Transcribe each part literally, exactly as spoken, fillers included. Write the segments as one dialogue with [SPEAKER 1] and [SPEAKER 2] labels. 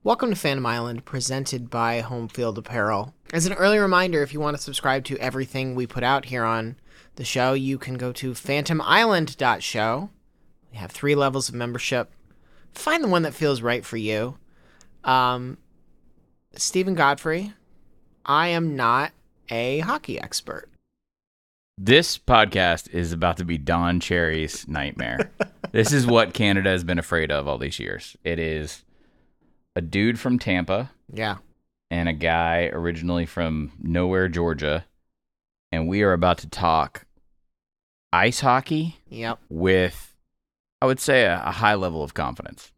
[SPEAKER 1] Welcome to Phantom Island, presented by Home Field Apparel. As an early reminder, if you want to subscribe to everything we put out here on the show, you can go to phantom island dot show. We have three levels of membership. Find the one that feels right for you. Um, Stephen Godfrey, I am not a hockey expert.
[SPEAKER 2] This podcast is about to be Don Cherry's nightmare. This is what Canada has been afraid of all these years. It is a dude from Tampa.
[SPEAKER 1] Yeah.
[SPEAKER 2] And a guy originally from nowhere, Georgia. And we are about to talk ice hockey.
[SPEAKER 1] Yep.
[SPEAKER 2] With, I would say, a, a high level of confidence.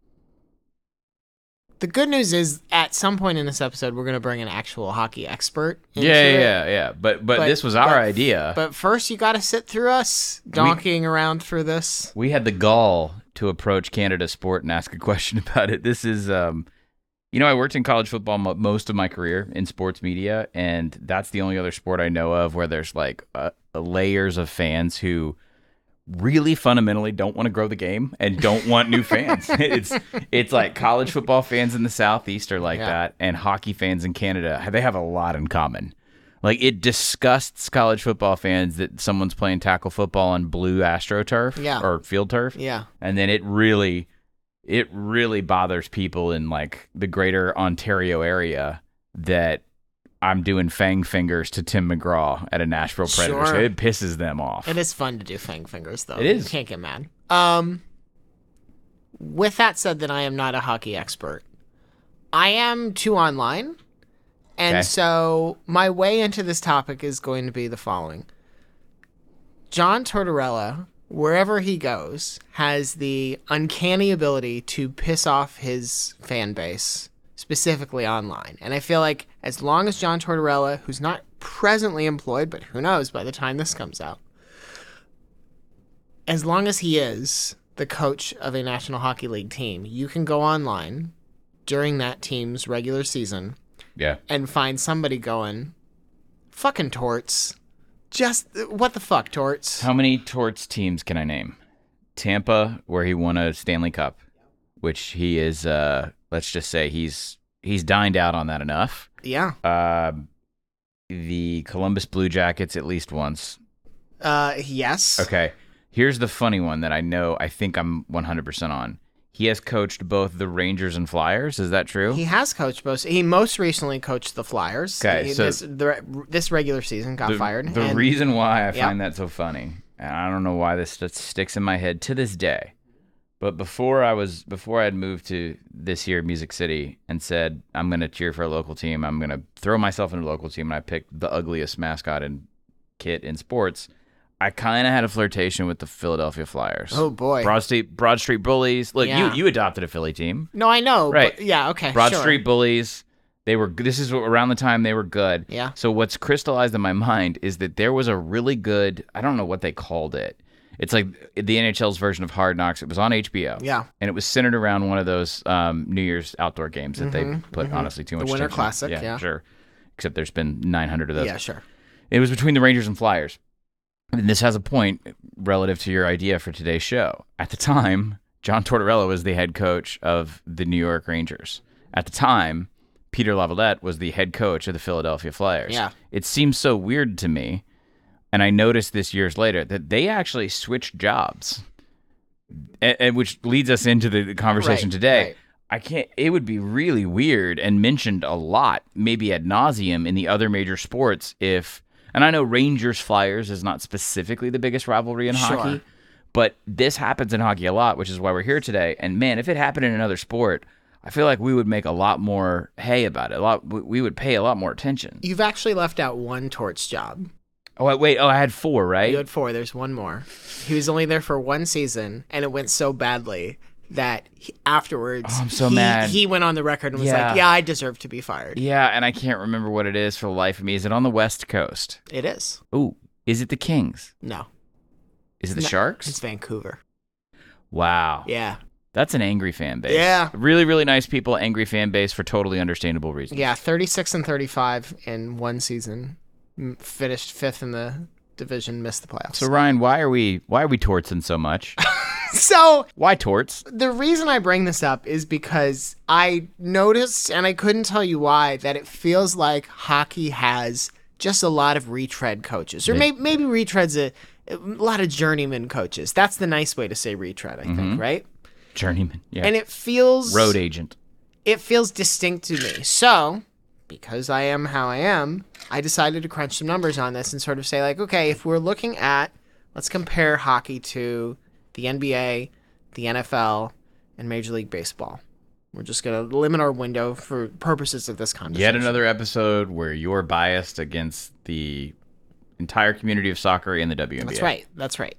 [SPEAKER 1] The good news is, at some point in this episode, we're going to bring an actual hockey expert into
[SPEAKER 2] Yeah,
[SPEAKER 1] it.
[SPEAKER 2] yeah, yeah. But, but
[SPEAKER 1] But-
[SPEAKER 2] this was our
[SPEAKER 1] but-
[SPEAKER 2] idea.
[SPEAKER 1] But first, you got to sit through us donkeying around through this.
[SPEAKER 2] We had the gall to approach Canada Sport and ask a question about it. This is, um, you know, I worked in college football mo- most of my career in sports media, and that's the only other sport I know of where there's like uh, layers of fans who really fundamentally don't want to grow the game and don't want new fans. It's it's like college football fans in the Southeast are like
[SPEAKER 1] Yeah.
[SPEAKER 2] that, and hockey fans in Canada, they have a lot in common. Like, it disgusts college football fans that someone's playing tackle football on blue AstroTurf
[SPEAKER 1] Yeah.
[SPEAKER 2] or field turf.
[SPEAKER 1] Yeah.
[SPEAKER 2] And then it really, it really bothers people in like the greater Ontario area that I'm doing fang fingers to Tim McGraw at a Nashville Predators.
[SPEAKER 1] Sure.
[SPEAKER 2] It pisses them off.
[SPEAKER 1] It is fun to do fang fingers, though.
[SPEAKER 2] It is.
[SPEAKER 1] You can't get mad. Um, with that said, then I am not a hockey expert. I am too online. And
[SPEAKER 2] Okay.
[SPEAKER 1] so my way into this topic is going to be the following. John Tortorella, wherever he goes, has the uncanny ability to piss off his fan base, specifically online. And I feel like as long as John Tortorella, who's not presently employed, but who knows by the time this comes out, as long as he is the coach of a National Hockey League team, you can go online during that team's regular season
[SPEAKER 2] yeah.
[SPEAKER 1] and find somebody going, fucking Torts. Just, what the fuck, Torts?
[SPEAKER 2] How many Torts teams can I name? Tampa, where he won a Stanley Cup, which he is, uh, let's just say he's he's dined out on that enough.
[SPEAKER 1] Yeah.
[SPEAKER 2] Uh, the Columbus Blue Jackets at least once.
[SPEAKER 1] Uh, yes.
[SPEAKER 2] Okay. Here's the funny one that I know, I think I'm one hundred percent on. He has coached both the Rangers and Flyers. Is that true?
[SPEAKER 1] He has coached both. He most recently coached the Flyers.
[SPEAKER 2] Okay,
[SPEAKER 1] He-
[SPEAKER 2] so-
[SPEAKER 1] this, the, this regular season got
[SPEAKER 2] the,
[SPEAKER 1] fired.
[SPEAKER 2] The
[SPEAKER 1] and-
[SPEAKER 2] reason why I
[SPEAKER 1] Yep.
[SPEAKER 2] find that so funny, and I don't know why this st- sticks in my head to this day, but before I was before I had moved to this here Music City and said I'm going to cheer for a local team, I'm going to throw myself in a local team, and I picked the ugliest mascot and kit in sports. I kind of had a flirtation with the Philadelphia Flyers.
[SPEAKER 1] Oh, boy.
[SPEAKER 2] Broad Street Broad Street Bullies. Look,
[SPEAKER 1] Yeah.
[SPEAKER 2] you you adopted a Philly team.
[SPEAKER 1] No, I know.
[SPEAKER 2] Right.
[SPEAKER 1] But yeah, okay.
[SPEAKER 2] Broad
[SPEAKER 1] sure.
[SPEAKER 2] Street Bullies. They were. This is around the time they were good.
[SPEAKER 1] Yeah.
[SPEAKER 2] So what's crystallized in my mind is that there was a really good. I don't know what they called it. It's like the N H L's version of Hard Knocks. It was on H B O.
[SPEAKER 1] Yeah.
[SPEAKER 2] And it was centered around one of those um, New Year's outdoor games that
[SPEAKER 1] Mhm,
[SPEAKER 2] they put
[SPEAKER 1] mhm.
[SPEAKER 2] honestly too
[SPEAKER 1] The
[SPEAKER 2] much.
[SPEAKER 1] Winter
[SPEAKER 2] attention.
[SPEAKER 1] Classic, yeah.
[SPEAKER 2] Sure. Except there's been nine hundred of those.
[SPEAKER 1] Yeah, sure.
[SPEAKER 2] It was between the Rangers and Flyers. And this has a point relative to your idea for today's show. At the time, John Tortorella was the head coach of the New York Rangers. At the time, Peter Lavalette was the head coach of the Philadelphia Flyers.
[SPEAKER 1] Yeah.
[SPEAKER 2] It seems so weird to me, and I noticed this years later, that they actually switched jobs, and, and which leads us into the conversation
[SPEAKER 1] Right,
[SPEAKER 2] today.
[SPEAKER 1] right.
[SPEAKER 2] I can't. It would be really weird and mentioned a lot, maybe ad nauseum, in the other major sports if. And I know Rangers Flyers is not specifically the biggest rivalry in
[SPEAKER 1] Sure.
[SPEAKER 2] hockey, but this happens in hockey a lot, which is why we're here today. And man, if it happened in another sport, I feel like we would make a lot more hay about it. A lot, we would pay a lot more attention.
[SPEAKER 1] You've actually left out one Torts job.
[SPEAKER 2] Oh wait, wait, oh I had four, right?
[SPEAKER 1] You had four. There's one more. He was only there for one season, and it went so badly that he, afterwards,
[SPEAKER 2] Oh, I'm so
[SPEAKER 1] he,
[SPEAKER 2] mad.
[SPEAKER 1] he went on the record and was
[SPEAKER 2] Yeah.
[SPEAKER 1] like, yeah, I deserve to be fired.
[SPEAKER 2] Yeah, and I can't remember what it is for the life of me. Is it on the West Coast?
[SPEAKER 1] It is.
[SPEAKER 2] Ooh, is it the Kings?
[SPEAKER 1] No.
[SPEAKER 2] Is it the
[SPEAKER 1] No,
[SPEAKER 2] Sharks?
[SPEAKER 1] It's Vancouver.
[SPEAKER 2] Wow.
[SPEAKER 1] Yeah.
[SPEAKER 2] That's an angry fan base.
[SPEAKER 1] Yeah.
[SPEAKER 2] Really, really nice people, angry fan base for totally understandable reasons.
[SPEAKER 1] Yeah, thirty-six and thirty-five in one season. M- Finished fifth in the division missed the playoffs.
[SPEAKER 2] So Ryan, why are we why are we tortsing so much?
[SPEAKER 1] So
[SPEAKER 2] why torts?
[SPEAKER 1] the reason I bring this up is because I noticed, and I couldn't tell you why, that it feels like hockey has just a lot of retread coaches, or maybe maybe retread's a, a lot of journeyman coaches. That's the nice way to say retread, I think, mm-hmm. right?
[SPEAKER 2] Journeyman, yeah.
[SPEAKER 1] And it feels
[SPEAKER 2] road agent.
[SPEAKER 1] It feels distinct to me. So, because I am how I am, I decided to crunch some numbers on this and sort of say, like, okay, if we're looking at, let's compare hockey to the N B A, the N F L, and Major League Baseball. We're just going to limit our window for purposes of this conversation.
[SPEAKER 2] Yet another episode where you're biased against the entire community of soccer in the W N B A.
[SPEAKER 1] That's right. That's right.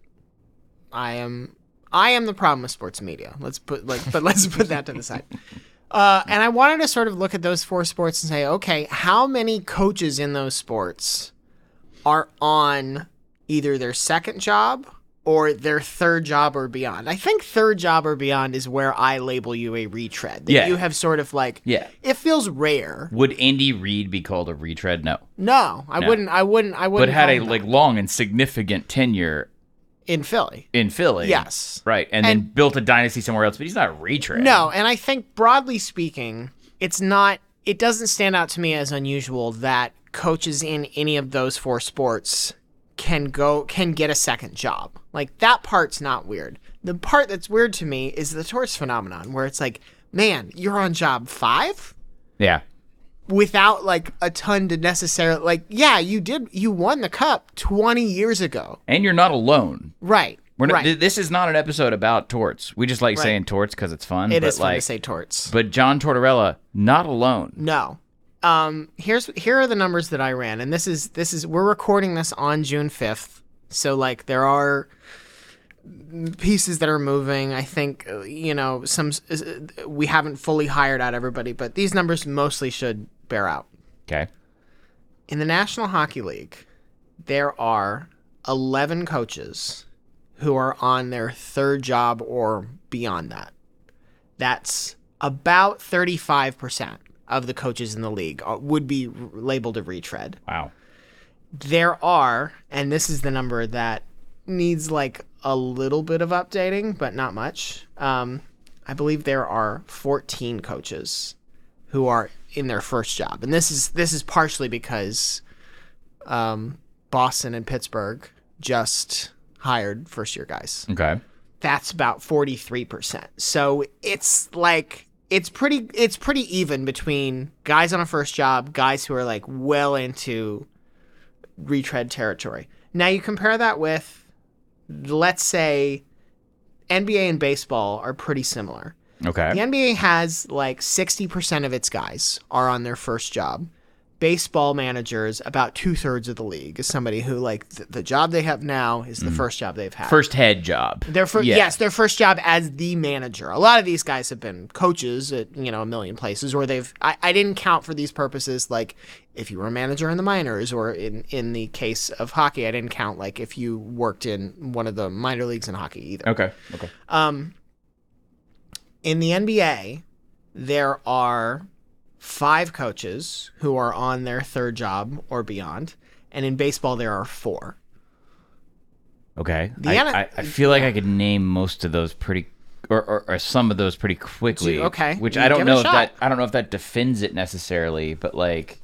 [SPEAKER 1] I am I am the problem with sports media. Let's put like but let's put that to the side. Uh, and I wanted to sort of look at those four sports and say, okay, how many coaches in those sports are on either their second job or their third job or beyond? I think third job or beyond is where I label you a retread. That
[SPEAKER 2] yeah.
[SPEAKER 1] You have sort of like,
[SPEAKER 2] yeah.
[SPEAKER 1] It feels rare.
[SPEAKER 2] Would Andy Reid be called a retread? No.
[SPEAKER 1] No, I
[SPEAKER 2] no.
[SPEAKER 1] wouldn't. I wouldn't. I wouldn't.
[SPEAKER 2] But had a like long and significant tenure
[SPEAKER 1] in Philly.
[SPEAKER 2] In Philly.
[SPEAKER 1] Yes.
[SPEAKER 2] Right. And, and then built a dynasty somewhere else, but he's not a retread.
[SPEAKER 1] No, and I think broadly speaking, it's not, it doesn't stand out to me as unusual that coaches in any of those four sports can go, can get a second job. Like, that part's not weird. The part that's weird to me is the torts phenomenon, where it's like, man, you're on job five?
[SPEAKER 2] Yeah.
[SPEAKER 1] Without, like, a ton to necessarily, like, yeah, you did, you won the cup twenty years ago.
[SPEAKER 2] And you're not alone.
[SPEAKER 1] Right.
[SPEAKER 2] We're not,
[SPEAKER 1] right.
[SPEAKER 2] th- this is not an episode about torts. We just like right. saying torts because it's fun.
[SPEAKER 1] It
[SPEAKER 2] but
[SPEAKER 1] is fun
[SPEAKER 2] like,
[SPEAKER 1] to say torts.
[SPEAKER 2] But John Tortorella, not alone.
[SPEAKER 1] No. Um, here's here are the numbers that I ran, and this is this is we're recording this on June fifth, so like there are pieces that are moving. I think you know some we haven't fully hired out everybody, but these numbers mostly should bear out.
[SPEAKER 2] Okay.
[SPEAKER 1] In the National Hockey League, there are eleven coaches who are on their third job or beyond that. That's about thirty-five percent of the coaches in the league would be labeled a retread.
[SPEAKER 2] Wow.
[SPEAKER 1] There are, and this is the number that needs like a little bit of updating, but not much. Um, I believe there are fourteen coaches who are in their first job. And this is this is partially because um, Boston and Pittsburgh just hired first-year guys.
[SPEAKER 2] Okay.
[SPEAKER 1] That's about forty-three percent. So it's like it's pretty it's pretty even between guys on a first job, guys who are like well into retread territory. Now you compare that with, let's say, N B A and baseball are pretty similar.
[SPEAKER 2] Okay.
[SPEAKER 1] The N B A has like sixty percent of its guys are on their first job. Baseball managers, about two-thirds of the league, is somebody who, like, th- the job they have now is the mm. first job they've had.
[SPEAKER 2] First head job.
[SPEAKER 1] Their fir-
[SPEAKER 2] yeah.
[SPEAKER 1] Yes, their first job as the manager. A lot of these guys have been coaches at, you know, a million places, or they've... I, I didn't count for these purposes, like, if you were a manager in the minors, or in, in the case of hockey, I didn't count, like, if you worked in one of the minor leagues in hockey either.
[SPEAKER 2] Okay, okay.
[SPEAKER 1] Um, in the N B A, there are five coaches who are on their third job or beyond, and in baseball there are four.
[SPEAKER 2] Okay,
[SPEAKER 1] the
[SPEAKER 2] I,
[SPEAKER 1] N-
[SPEAKER 2] I, I feel like I could name most of those pretty, or, or, or some of those pretty quickly.
[SPEAKER 1] Okay,
[SPEAKER 2] which
[SPEAKER 1] you
[SPEAKER 2] I don't
[SPEAKER 1] give
[SPEAKER 2] know
[SPEAKER 1] it a
[SPEAKER 2] if
[SPEAKER 1] shot.
[SPEAKER 2] that I don't know if that defends it necessarily, but like,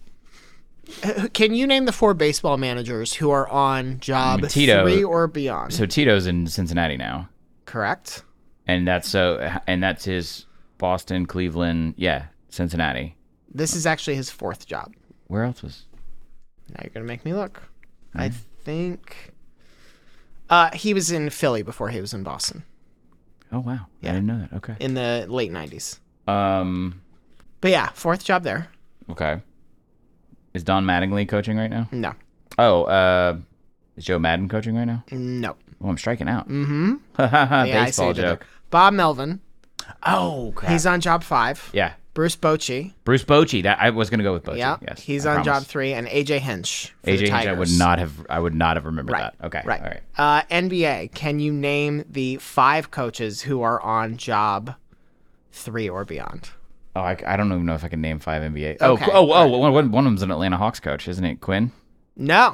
[SPEAKER 1] can you name the four baseball managers who are on job
[SPEAKER 2] Tito,
[SPEAKER 1] three or beyond?
[SPEAKER 2] So Tito's in Cincinnati now,
[SPEAKER 1] correct?
[SPEAKER 2] And that's so, and that's his Boston, Cleveland, yeah, Cincinnati.
[SPEAKER 1] This is actually his fourth job.
[SPEAKER 2] Where else was?
[SPEAKER 1] Now you're going to make me look.
[SPEAKER 2] Mm-hmm.
[SPEAKER 1] I think uh, he was in Philly before he was in Boston.
[SPEAKER 2] Oh, wow.
[SPEAKER 1] Yeah.
[SPEAKER 2] I didn't know that. Okay.
[SPEAKER 1] In the late nineties.
[SPEAKER 2] Um.
[SPEAKER 1] But yeah, fourth job there.
[SPEAKER 2] Okay. Is Don Mattingly coaching right now?
[SPEAKER 1] No.
[SPEAKER 2] Oh, uh, is Joe Madden coaching right now?
[SPEAKER 1] No.
[SPEAKER 2] Oh, I'm striking out.
[SPEAKER 1] Mm-hmm.
[SPEAKER 2] Baseball
[SPEAKER 1] yeah, I see you did
[SPEAKER 2] joke.
[SPEAKER 1] it. Bob Melvin.
[SPEAKER 2] Oh, crap.
[SPEAKER 1] He's on job five.
[SPEAKER 2] Yeah.
[SPEAKER 1] Bruce Bochy.
[SPEAKER 2] Bruce Bochy. That I was going to go with Bochy.
[SPEAKER 1] Yeah.
[SPEAKER 2] Yes.
[SPEAKER 1] He's
[SPEAKER 2] I
[SPEAKER 1] on
[SPEAKER 2] promise.
[SPEAKER 1] job three, and A J Hinch. For
[SPEAKER 2] A J
[SPEAKER 1] the
[SPEAKER 2] Hinch. I would
[SPEAKER 1] Tigers.
[SPEAKER 2] not have. I would not have remembered
[SPEAKER 1] right.
[SPEAKER 2] that. Okay.
[SPEAKER 1] Right.
[SPEAKER 2] All right.
[SPEAKER 1] Uh, N B A. Can you name the five coaches who are on job three or beyond?
[SPEAKER 2] Oh, I, I don't even know if I can name five N B A.
[SPEAKER 1] Okay.
[SPEAKER 2] Oh, oh, oh, one, one of them's an Atlanta Hawks coach, isn't it? Quinn.
[SPEAKER 1] No.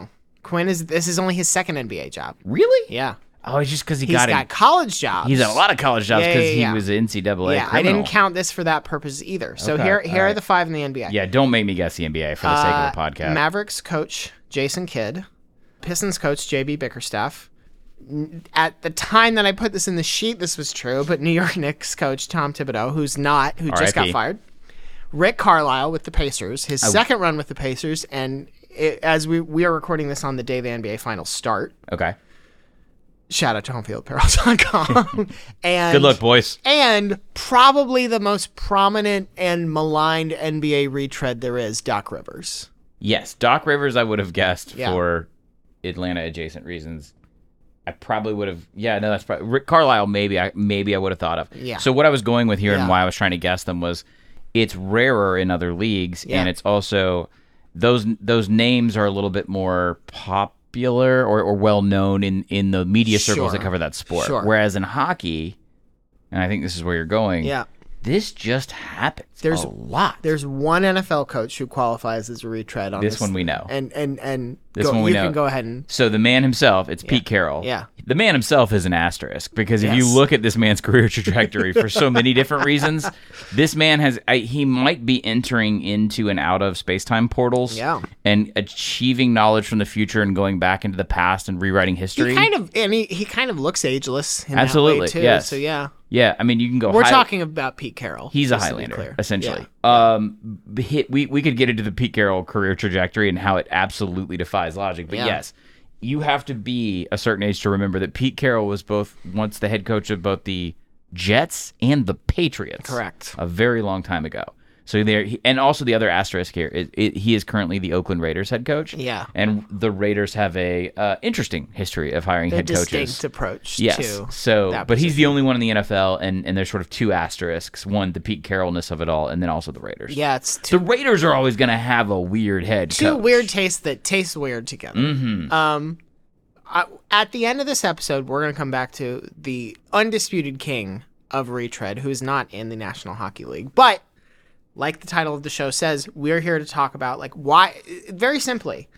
[SPEAKER 1] Quinn is this is only his second N B A job.
[SPEAKER 2] Really?
[SPEAKER 1] Yeah.
[SPEAKER 2] Oh, it's just because he
[SPEAKER 1] He's
[SPEAKER 2] got,
[SPEAKER 1] got
[SPEAKER 2] in,
[SPEAKER 1] college jobs.
[SPEAKER 2] He's had a lot of college jobs
[SPEAKER 1] Yeah,
[SPEAKER 2] because
[SPEAKER 1] yeah,
[SPEAKER 2] he
[SPEAKER 1] yeah.
[SPEAKER 2] was an N C double A
[SPEAKER 1] Yeah, I
[SPEAKER 2] criminal.
[SPEAKER 1] didn't count this for that purpose either. So
[SPEAKER 2] Okay,
[SPEAKER 1] here here
[SPEAKER 2] all
[SPEAKER 1] are
[SPEAKER 2] right.
[SPEAKER 1] the five in the N B A.
[SPEAKER 2] Yeah, don't make me guess the N B A for the sake
[SPEAKER 1] Uh,
[SPEAKER 2] of the podcast.
[SPEAKER 1] Mavericks coach Jason Kidd, Pistons coach J B Bickerstaff. N- At the time that I put this in the sheet, this was true, but New York Knicks coach Tom Thibodeau, who's not, who just
[SPEAKER 2] R I P
[SPEAKER 1] got fired. Rick Carlisle with the Pacers, his
[SPEAKER 2] I-
[SPEAKER 1] second run with the Pacers, and it, as we we are recording this on the day the N B A finals start.
[SPEAKER 2] Okay.
[SPEAKER 1] Shout out to homefield apparel dot com. and
[SPEAKER 2] Good luck, boys.
[SPEAKER 1] And probably the most prominent and maligned N B A retread there is, Doc Rivers.
[SPEAKER 2] Yes, Doc Rivers I would have guessed
[SPEAKER 1] Yeah.
[SPEAKER 2] for Atlanta adjacent reasons. I probably would have. Yeah, no, that's probably Rick Carlisle. Maybe I maybe I would have thought of.
[SPEAKER 1] Yeah.
[SPEAKER 2] So what I was going with here
[SPEAKER 1] Yeah.
[SPEAKER 2] and why I was trying to guess them was, it's rarer in other leagues,
[SPEAKER 1] Yeah.
[SPEAKER 2] and it's also those those names are a little bit more popular or, or well known in in the media circles
[SPEAKER 1] Sure.
[SPEAKER 2] that cover that sport.
[SPEAKER 1] Sure.
[SPEAKER 2] Whereas in hockey, and I think this is where you're going.
[SPEAKER 1] Yeah.
[SPEAKER 2] This just happens.
[SPEAKER 1] There's
[SPEAKER 2] a lot.
[SPEAKER 1] There's one N F L coach who qualifies as a retread on
[SPEAKER 2] This
[SPEAKER 1] this.
[SPEAKER 2] one we know.
[SPEAKER 1] And and and
[SPEAKER 2] This
[SPEAKER 1] go,
[SPEAKER 2] one we
[SPEAKER 1] you
[SPEAKER 2] know.
[SPEAKER 1] can go ahead and
[SPEAKER 2] So the man himself, it's Pete Carroll.
[SPEAKER 1] Yeah.
[SPEAKER 2] The man himself is an asterisk because if you
[SPEAKER 1] Yes.
[SPEAKER 2] look at this man's career trajectory for so many different reasons, this man has I, he might be entering into and out of space-time portals
[SPEAKER 1] Yeah.
[SPEAKER 2] and achieving knowledge from the future and going back into the past and rewriting history.
[SPEAKER 1] he kind of and he, he kind of looks ageless in
[SPEAKER 2] Absolutely,
[SPEAKER 1] that way too.
[SPEAKER 2] yes.
[SPEAKER 1] So yeah.
[SPEAKER 2] yeah, I mean you can go
[SPEAKER 1] We're
[SPEAKER 2] high-
[SPEAKER 1] talking about Pete Carroll.
[SPEAKER 2] He's a
[SPEAKER 1] just to be
[SPEAKER 2] Highlander,
[SPEAKER 1] clear.
[SPEAKER 2] essentially.
[SPEAKER 1] Yeah.
[SPEAKER 2] Um, b- hit, we we could get into the Pete Carroll career trajectory and how it absolutely defies logic. But
[SPEAKER 1] Yeah.
[SPEAKER 2] yes, you have to be a certain age to remember that Pete Carroll was both once the head coach of both the Jets and the Patriots.
[SPEAKER 1] Correct.
[SPEAKER 2] A very long time ago. So there, he- and also the other asterisk here is it, he is currently the Oakland Raiders head coach.
[SPEAKER 1] Yeah.
[SPEAKER 2] and the Raiders have a uh, interesting history of hiring
[SPEAKER 1] A
[SPEAKER 2] head
[SPEAKER 1] distinct
[SPEAKER 2] coaches.
[SPEAKER 1] approach
[SPEAKER 2] Yes.
[SPEAKER 1] to
[SPEAKER 2] So,
[SPEAKER 1] that
[SPEAKER 2] but he's
[SPEAKER 1] position.
[SPEAKER 2] the only one in the N F L, and, and there's sort of two asterisks. One, the Pete Carrollness of it all, and then also the Raiders.
[SPEAKER 1] Yeah, it's
[SPEAKER 2] The
[SPEAKER 1] two
[SPEAKER 2] Raiders are always going to have a weird head
[SPEAKER 1] two
[SPEAKER 2] coach.
[SPEAKER 1] weird tastes that taste weird together.
[SPEAKER 2] Mhm.
[SPEAKER 1] Um, I, at the end of this episode, we're going to come back to the undisputed king of retread, who is not in the National Hockey League. But like the title of the show says, we're here to talk about like why. Very simply,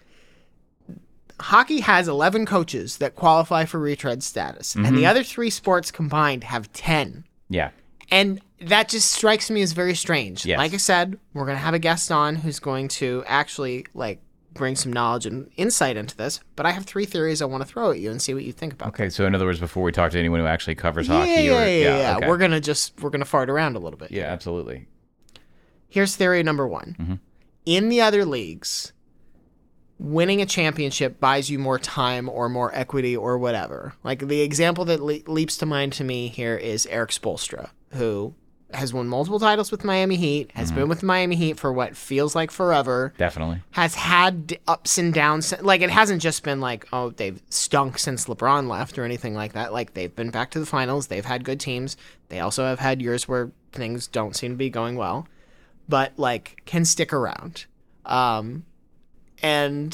[SPEAKER 1] hockey has eleven coaches that qualify for retread status, and the other three sports combined have ten.
[SPEAKER 2] Yeah.
[SPEAKER 1] And that just strikes me as very strange.
[SPEAKER 2] Yes.
[SPEAKER 1] Like I said, we're going to have a guest on who's going to actually like bring some knowledge and insight into this. But I have three theories I want to throw at you and see what you think about.
[SPEAKER 2] Okay, so in other words, before we talk to anyone who actually covers
[SPEAKER 1] them.
[SPEAKER 2] hockey,
[SPEAKER 1] Yeah, yeah,
[SPEAKER 2] or
[SPEAKER 1] yeah, yeah.
[SPEAKER 2] okay.
[SPEAKER 1] We're gonna just we're gonna fart around a little bit.
[SPEAKER 2] yeah, absolutely.
[SPEAKER 1] Here's theory number one.
[SPEAKER 2] Mm-hmm.
[SPEAKER 1] In the other leagues, winning a championship buys you more time or more equity or whatever. Like the example that le- leaps to mind to me here is Eric Spoelstra, who has won multiple titles with Miami Heat, has
[SPEAKER 2] Mm-hmm.
[SPEAKER 1] been with Miami Heat for what feels like forever,
[SPEAKER 2] Definitely.
[SPEAKER 1] has had ups and downs. Like it hasn't just been like, oh, they've stunk since LeBron left or anything like that. Like they've been back to the finals. They've had good teams. They also have had years where things don't seem to be going well, but like can stick around. Um, and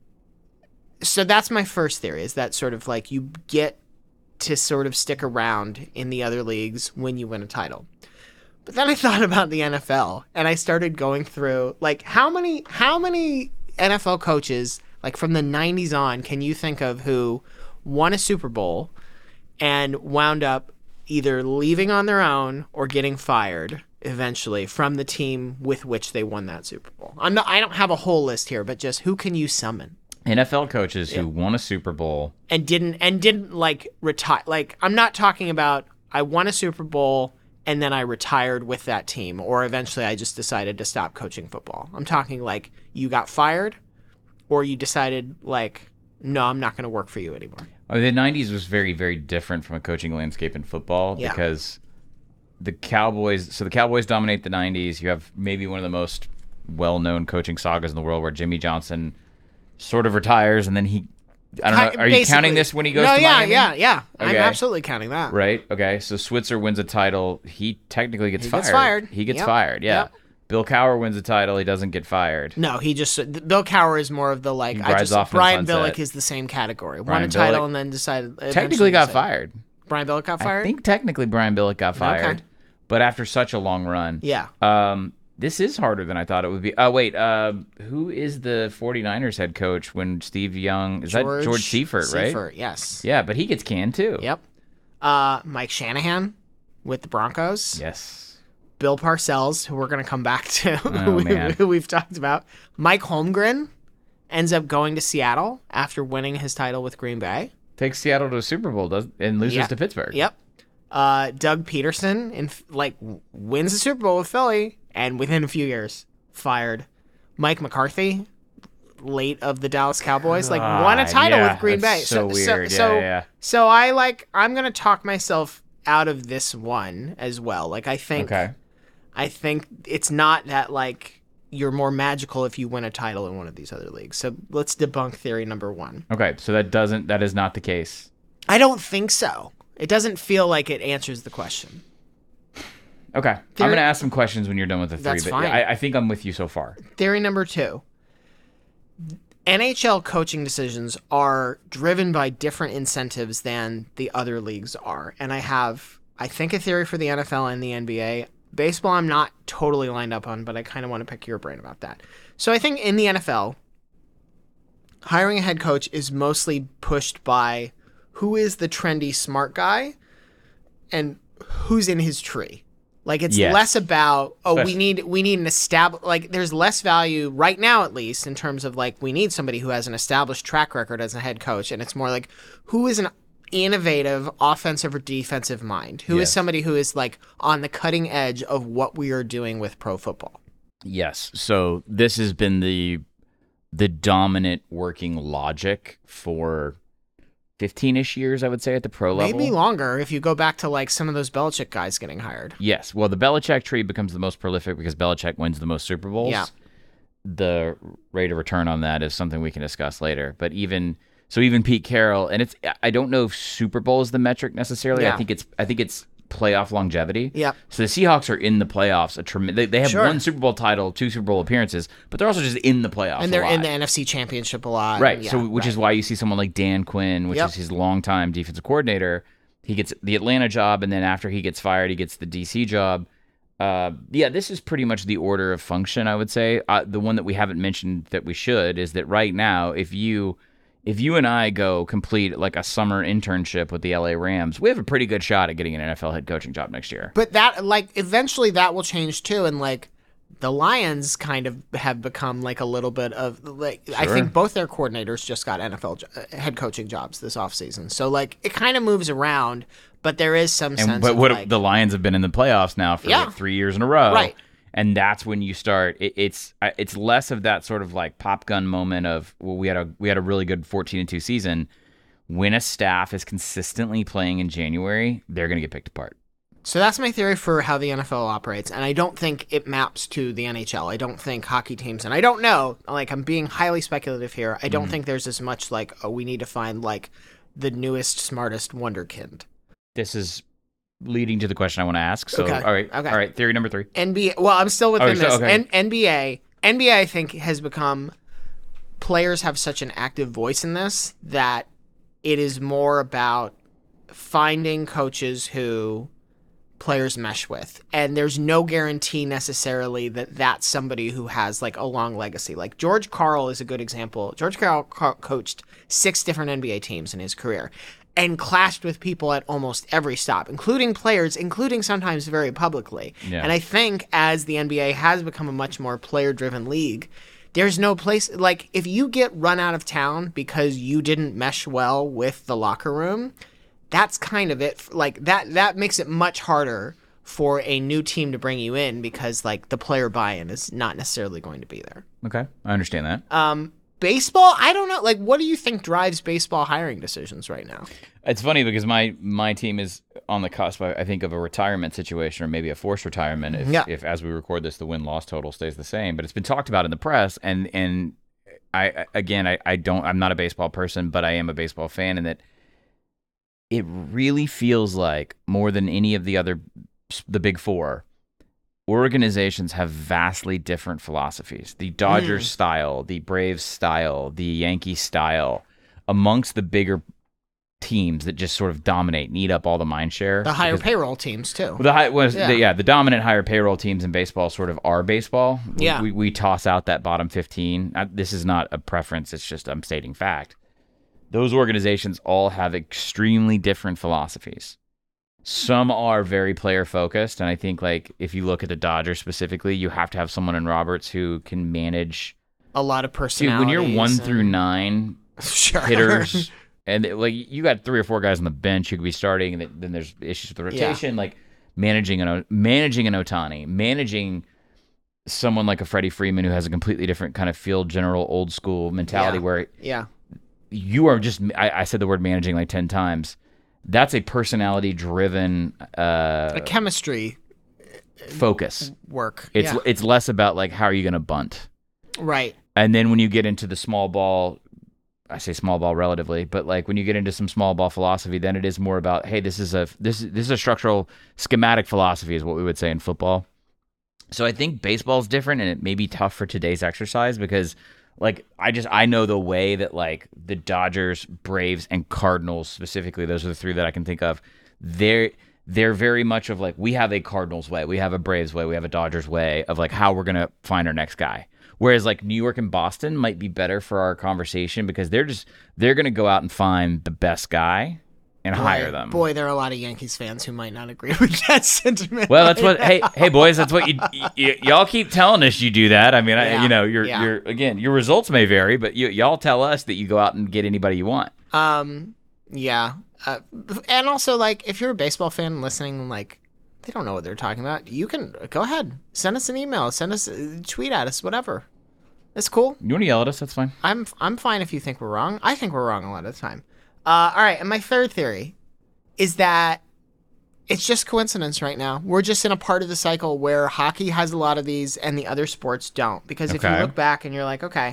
[SPEAKER 1] so that's my first theory, is that sort of like you get to sort of stick around in the other leagues when you win a title. But then I thought about the N F L and I started going through like how many how many N F L coaches like from the nineties on can you think of who won a Super Bowl and wound up either leaving on their own or getting fired eventually from the team with which they won that Super Bowl? I'm not, I don't have a whole list here, but just who can you summon?
[SPEAKER 2] N F L coaches who won a Super Bowl.
[SPEAKER 1] And didn't and didn't like retire. Like I'm not talking about I won a Super Bowl and then I retired with that team, or eventually I just decided to stop coaching football. I'm talking like you got fired, or you decided like, no, I'm not going to work for you anymore.
[SPEAKER 2] Oh, the nineties was very, very different from a coaching landscape in football
[SPEAKER 1] Yeah.
[SPEAKER 2] because the Cowboys. So the Cowboys dominate the nineties. You have maybe one of the most well-known coaching sagas in the world, where Jimmy Johnson sort of retires and then he. I don't know. Are you
[SPEAKER 1] Basically.
[SPEAKER 2] counting this when he goes
[SPEAKER 1] no,
[SPEAKER 2] to
[SPEAKER 1] yeah,
[SPEAKER 2] Miami?
[SPEAKER 1] yeah, yeah. I'm
[SPEAKER 2] Okay.
[SPEAKER 1] absolutely counting that.
[SPEAKER 2] Right. Okay. So Switzer wins a title. He technically gets
[SPEAKER 1] He
[SPEAKER 2] fired.
[SPEAKER 1] gets fired.
[SPEAKER 2] He gets
[SPEAKER 1] Yep.
[SPEAKER 2] fired. Yeah.
[SPEAKER 1] Yep.
[SPEAKER 2] Bill Cowher wins a title. He doesn't get fired.
[SPEAKER 1] No, he just Bill Cowher is more of the like. I
[SPEAKER 2] rides
[SPEAKER 1] just
[SPEAKER 2] off in the
[SPEAKER 1] Brian
[SPEAKER 2] sunset.
[SPEAKER 1] Billick is the same category. Won
[SPEAKER 2] Brian
[SPEAKER 1] a title
[SPEAKER 2] Billick
[SPEAKER 1] and then decided
[SPEAKER 2] Technically
[SPEAKER 1] eventually
[SPEAKER 2] got
[SPEAKER 1] decided-
[SPEAKER 2] fired.
[SPEAKER 1] Brian Billick got fired.
[SPEAKER 2] I think technically Brian Billick got fired,
[SPEAKER 1] Okay.
[SPEAKER 2] but after such a long run.
[SPEAKER 1] Yeah.
[SPEAKER 2] Um, This is harder than I thought it would be. Oh, wait. Uh, who is the 49ers head coach when Steve Young... Is
[SPEAKER 1] George
[SPEAKER 2] that George Seifert, right?
[SPEAKER 1] Seifert, yes.
[SPEAKER 2] Yeah, but he gets canned, too.
[SPEAKER 1] Yep. Uh, Mike Shanahan with the Broncos.
[SPEAKER 2] Yes.
[SPEAKER 1] Bill Parcells, who we're going to come back to,
[SPEAKER 2] Oh,
[SPEAKER 1] who, we,
[SPEAKER 2] man.
[SPEAKER 1] who we've talked about. Mike Holmgren ends up going to Seattle after winning his title with Green Bay.
[SPEAKER 2] Takes Seattle to a Super Bowl does and loses
[SPEAKER 1] Yeah.
[SPEAKER 2] to Pittsburgh.
[SPEAKER 1] Yep. Uh, Doug Peterson in, like wins the Super Bowl with Philly, and within a few years, fired. Mike McCarthy, late of the Dallas Cowboys, like
[SPEAKER 2] Ah,
[SPEAKER 1] won a title
[SPEAKER 2] yeah,
[SPEAKER 1] with Green
[SPEAKER 2] that's
[SPEAKER 1] Bay.
[SPEAKER 2] so weird.
[SPEAKER 1] So,
[SPEAKER 2] Yeah, yeah.
[SPEAKER 1] so I like I'm gonna talk myself out of this one as well. Like I think,
[SPEAKER 2] Okay.
[SPEAKER 1] I think it's not that like you're more magical if you win a title in one of these other leagues. So let's debunk theory number one.
[SPEAKER 2] Okay, so that doesn't that is not the case.
[SPEAKER 1] I don't think so. It doesn't feel like it answers the question.
[SPEAKER 2] Okay. I'm
[SPEAKER 1] Theory-
[SPEAKER 2] going to ask some questions when you're done with the three.
[SPEAKER 1] That's
[SPEAKER 2] but
[SPEAKER 1] fine.
[SPEAKER 2] I, I think I'm with you so far.
[SPEAKER 1] Theory number two. N H L coaching decisions are driven by different incentives than the other leagues are. And I have, I think, a theory for the N F L and the N B A. Baseball, I'm not totally lined up on, but I kind of want to pick your brain about that. So I think in the N F L, hiring a head coach is mostly pushed by who is the trendy smart guy and who's in his tree. Like it's
[SPEAKER 2] Yes.
[SPEAKER 1] less about oh we
[SPEAKER 2] Especially-
[SPEAKER 1] need we need an established like there's less value right now at least in terms of like we need somebody who has an established track record as a head coach, and it's more like who is an innovative offensive or defensive mind, who is
[SPEAKER 2] Yes.
[SPEAKER 1] somebody who is like on the cutting edge of what we are doing with pro football.
[SPEAKER 2] Yes. So this has been the the dominant working logic for fifteen-ish years, I would say, at the pro level.
[SPEAKER 1] Maybe longer if you go back to like some of those Belichick guys getting hired.
[SPEAKER 2] Yes. Well, the Belichick tree becomes the most prolific because Belichick wins the most Super Bowls.
[SPEAKER 1] Yeah.
[SPEAKER 2] The rate of return on that is something we can discuss later. But even so, even Pete Carroll, and it's I don't know if Super Bowl is the metric necessarily.
[SPEAKER 1] Yeah.
[SPEAKER 2] I think it's I think it's playoff longevity.
[SPEAKER 1] Yep.
[SPEAKER 2] So the Seahawks are in the playoffs. A trem- they, they have
[SPEAKER 1] Sure.
[SPEAKER 2] one Super Bowl title, two Super Bowl appearances, but they're also just in the playoffs.
[SPEAKER 1] And they're
[SPEAKER 2] a lot.
[SPEAKER 1] in the N F C Championship a lot.
[SPEAKER 2] Right.
[SPEAKER 1] Yeah,
[SPEAKER 2] so, which
[SPEAKER 1] right.
[SPEAKER 2] is why you see someone like Dan Quinn, which
[SPEAKER 1] Yep.
[SPEAKER 2] is his longtime defensive coordinator. He gets the Atlanta job, and then after he gets fired, he gets the D C job. Uh, yeah, this is pretty much the order of function, I would say. Uh, the one that we haven't mentioned that we should is that right now, if you if you and I go complete like a summer internship with the L A Rams, we have a pretty good shot at getting an N F L head coaching job next year.
[SPEAKER 1] But that, like, eventually that will change too. And, like, the Lions kind of have become, like, a little bit of, like, I
[SPEAKER 2] Sure.
[SPEAKER 1] think both their coordinators just got N F L jo- uh, head coaching jobs this offseason. So, like, it kind of moves around, but there is some
[SPEAKER 2] And
[SPEAKER 1] sense
[SPEAKER 2] but
[SPEAKER 1] of,
[SPEAKER 2] what
[SPEAKER 1] like,
[SPEAKER 2] the Lions have been in the playoffs now for
[SPEAKER 1] Yeah.
[SPEAKER 2] like three years in a row,
[SPEAKER 1] Right.
[SPEAKER 2] And that's when you start. It, it's I- it's less of that sort of like pop gun moment of well, we had a we had a really good fourteen and two season. When a staff is consistently playing in January, they're going to get picked apart.
[SPEAKER 1] So that's my theory for how the N F L operates, and I don't think it maps to the N H L. I don't think hockey teams, and I don't know, like I'm being highly speculative here, I don't think there's as much like, oh, we need to find like the newest, smartest wonderkind.
[SPEAKER 2] This is leading to the question I want to ask. So,
[SPEAKER 1] Okay,
[SPEAKER 2] all right,
[SPEAKER 1] okay.
[SPEAKER 2] all right. Theory number three.
[SPEAKER 1] N B A, well, I'm still within
[SPEAKER 2] Oh, so-
[SPEAKER 1] this.
[SPEAKER 2] okay.
[SPEAKER 1] N- NBA, N B A, I think, has become, players have such an active voice in this that it is more about finding coaches who players mesh with. And there's no guarantee necessarily that that's somebody who has like a long legacy. Like George Karl is a good example. George Karl co- coached six different N B A teams in his career and clashed with people at almost every stop, including players, including sometimes very publicly.
[SPEAKER 2] Yeah.
[SPEAKER 1] And I think as the N B A has become a much more player-driven league, there's no place, like, if you get run out of town because you didn't mesh well with the locker room, that's kind of it. Like, that that makes it much harder for a new team to bring you in because, like, the player buy-in is not necessarily going to be there.
[SPEAKER 2] Okay, I understand that.
[SPEAKER 1] Um, baseball, I don't know. Like, what do you think drives baseball hiring decisions right now?
[SPEAKER 2] It's funny because my my team is on the cusp, I I think, of a retirement situation or maybe a forced retirement if,
[SPEAKER 1] Yeah.
[SPEAKER 2] if as we record this, the win-loss total stays the same. But it's been talked about in the press, and and I again, I, I don't, I'm not a baseball person, but I am a baseball fan, and that it really feels like more than any of the other, the big four, organizations have vastly different philosophies. The Dodgers style, the Braves style, the Yankees style, amongst the bigger teams that just sort of dominate and eat up all the mind share.
[SPEAKER 1] The higher
[SPEAKER 2] because,
[SPEAKER 1] payroll teams too.
[SPEAKER 2] well, the high was
[SPEAKER 1] Yeah.
[SPEAKER 2] the, yeah the dominant higher payroll teams in baseball sort of are baseball. We-
[SPEAKER 1] Yeah.
[SPEAKER 2] we, we toss out that bottom fifteen. I, this is not a preference. It's just I'm stating fact. Those organizations all have extremely different philosophies. Some are very player focused, and I think like if you look at the Dodgers specifically, you have to have someone in Roberts who can manage.
[SPEAKER 1] A lot of
[SPEAKER 2] Dude,
[SPEAKER 1] personalities.
[SPEAKER 2] when you're one
[SPEAKER 1] and-
[SPEAKER 2] through nine
[SPEAKER 1] sure.
[SPEAKER 2] hitters, and like you got three or four guys on the bench who could be starting, and then there's issues with the
[SPEAKER 1] Yeah.
[SPEAKER 2] rotation, like managing an managing an Ohtani, managing someone like a Freddie Freeman who has a completely different kind of field general, old school mentality
[SPEAKER 1] Yeah.
[SPEAKER 2] where
[SPEAKER 1] Yeah.
[SPEAKER 2] you are just. I, I said the word managing like ten times. That's a personality driven uh,
[SPEAKER 1] A chemistry
[SPEAKER 2] focus.
[SPEAKER 1] work.
[SPEAKER 2] It's
[SPEAKER 1] yeah.
[SPEAKER 2] it's less about like how are you going to bunt.
[SPEAKER 1] Right.
[SPEAKER 2] And then when you get into the small ball, I say small ball relatively, but like when you get into some small ball philosophy, then it is more about, hey, this is a this this is a structural schematic philosophy is what we would say in football. So I think baseball is different, and it may be tough for today's exercise because like I just I know the way that like the Dodgers, Braves, and Cardinals specifically, those are the three that I can think of. They're they're very much of like we have a Cardinals way, we have a Braves way, we have a Dodgers way of like how we're gonna find our next guy. Whereas like New York and Boston might be better for our conversation because they're just they're gonna go out and find the best guy and
[SPEAKER 1] Boy,
[SPEAKER 2] hire them.
[SPEAKER 1] Boy, there are a lot of Yankees fans who might not agree with that sentiment.
[SPEAKER 2] Well, that's what. Hey, hey, boys, that's what you, y- y'all keep telling us you do that. I mean,
[SPEAKER 1] Yeah,
[SPEAKER 2] I, you know, you're,
[SPEAKER 1] yeah.
[SPEAKER 2] you're again, your results may vary, but you, y'all tell us that you go out and get anybody you want.
[SPEAKER 1] Um, yeah. Uh, and also, like, if you're a baseball fan listening, like, they don't know what they're talking about, you can go ahead, send us an email, send us, tweet at us, whatever. It's cool.
[SPEAKER 2] You want to yell at us? That's fine.
[SPEAKER 1] I'm I'm fine if you think we're wrong. I think we're wrong a lot of the time. Uh, all right, and my third theory is that it's just coincidence right now. We're just in a part of the cycle where hockey has a lot of these and the other sports don't. Because if you
[SPEAKER 2] Okay.
[SPEAKER 1] look back and you're like, okay,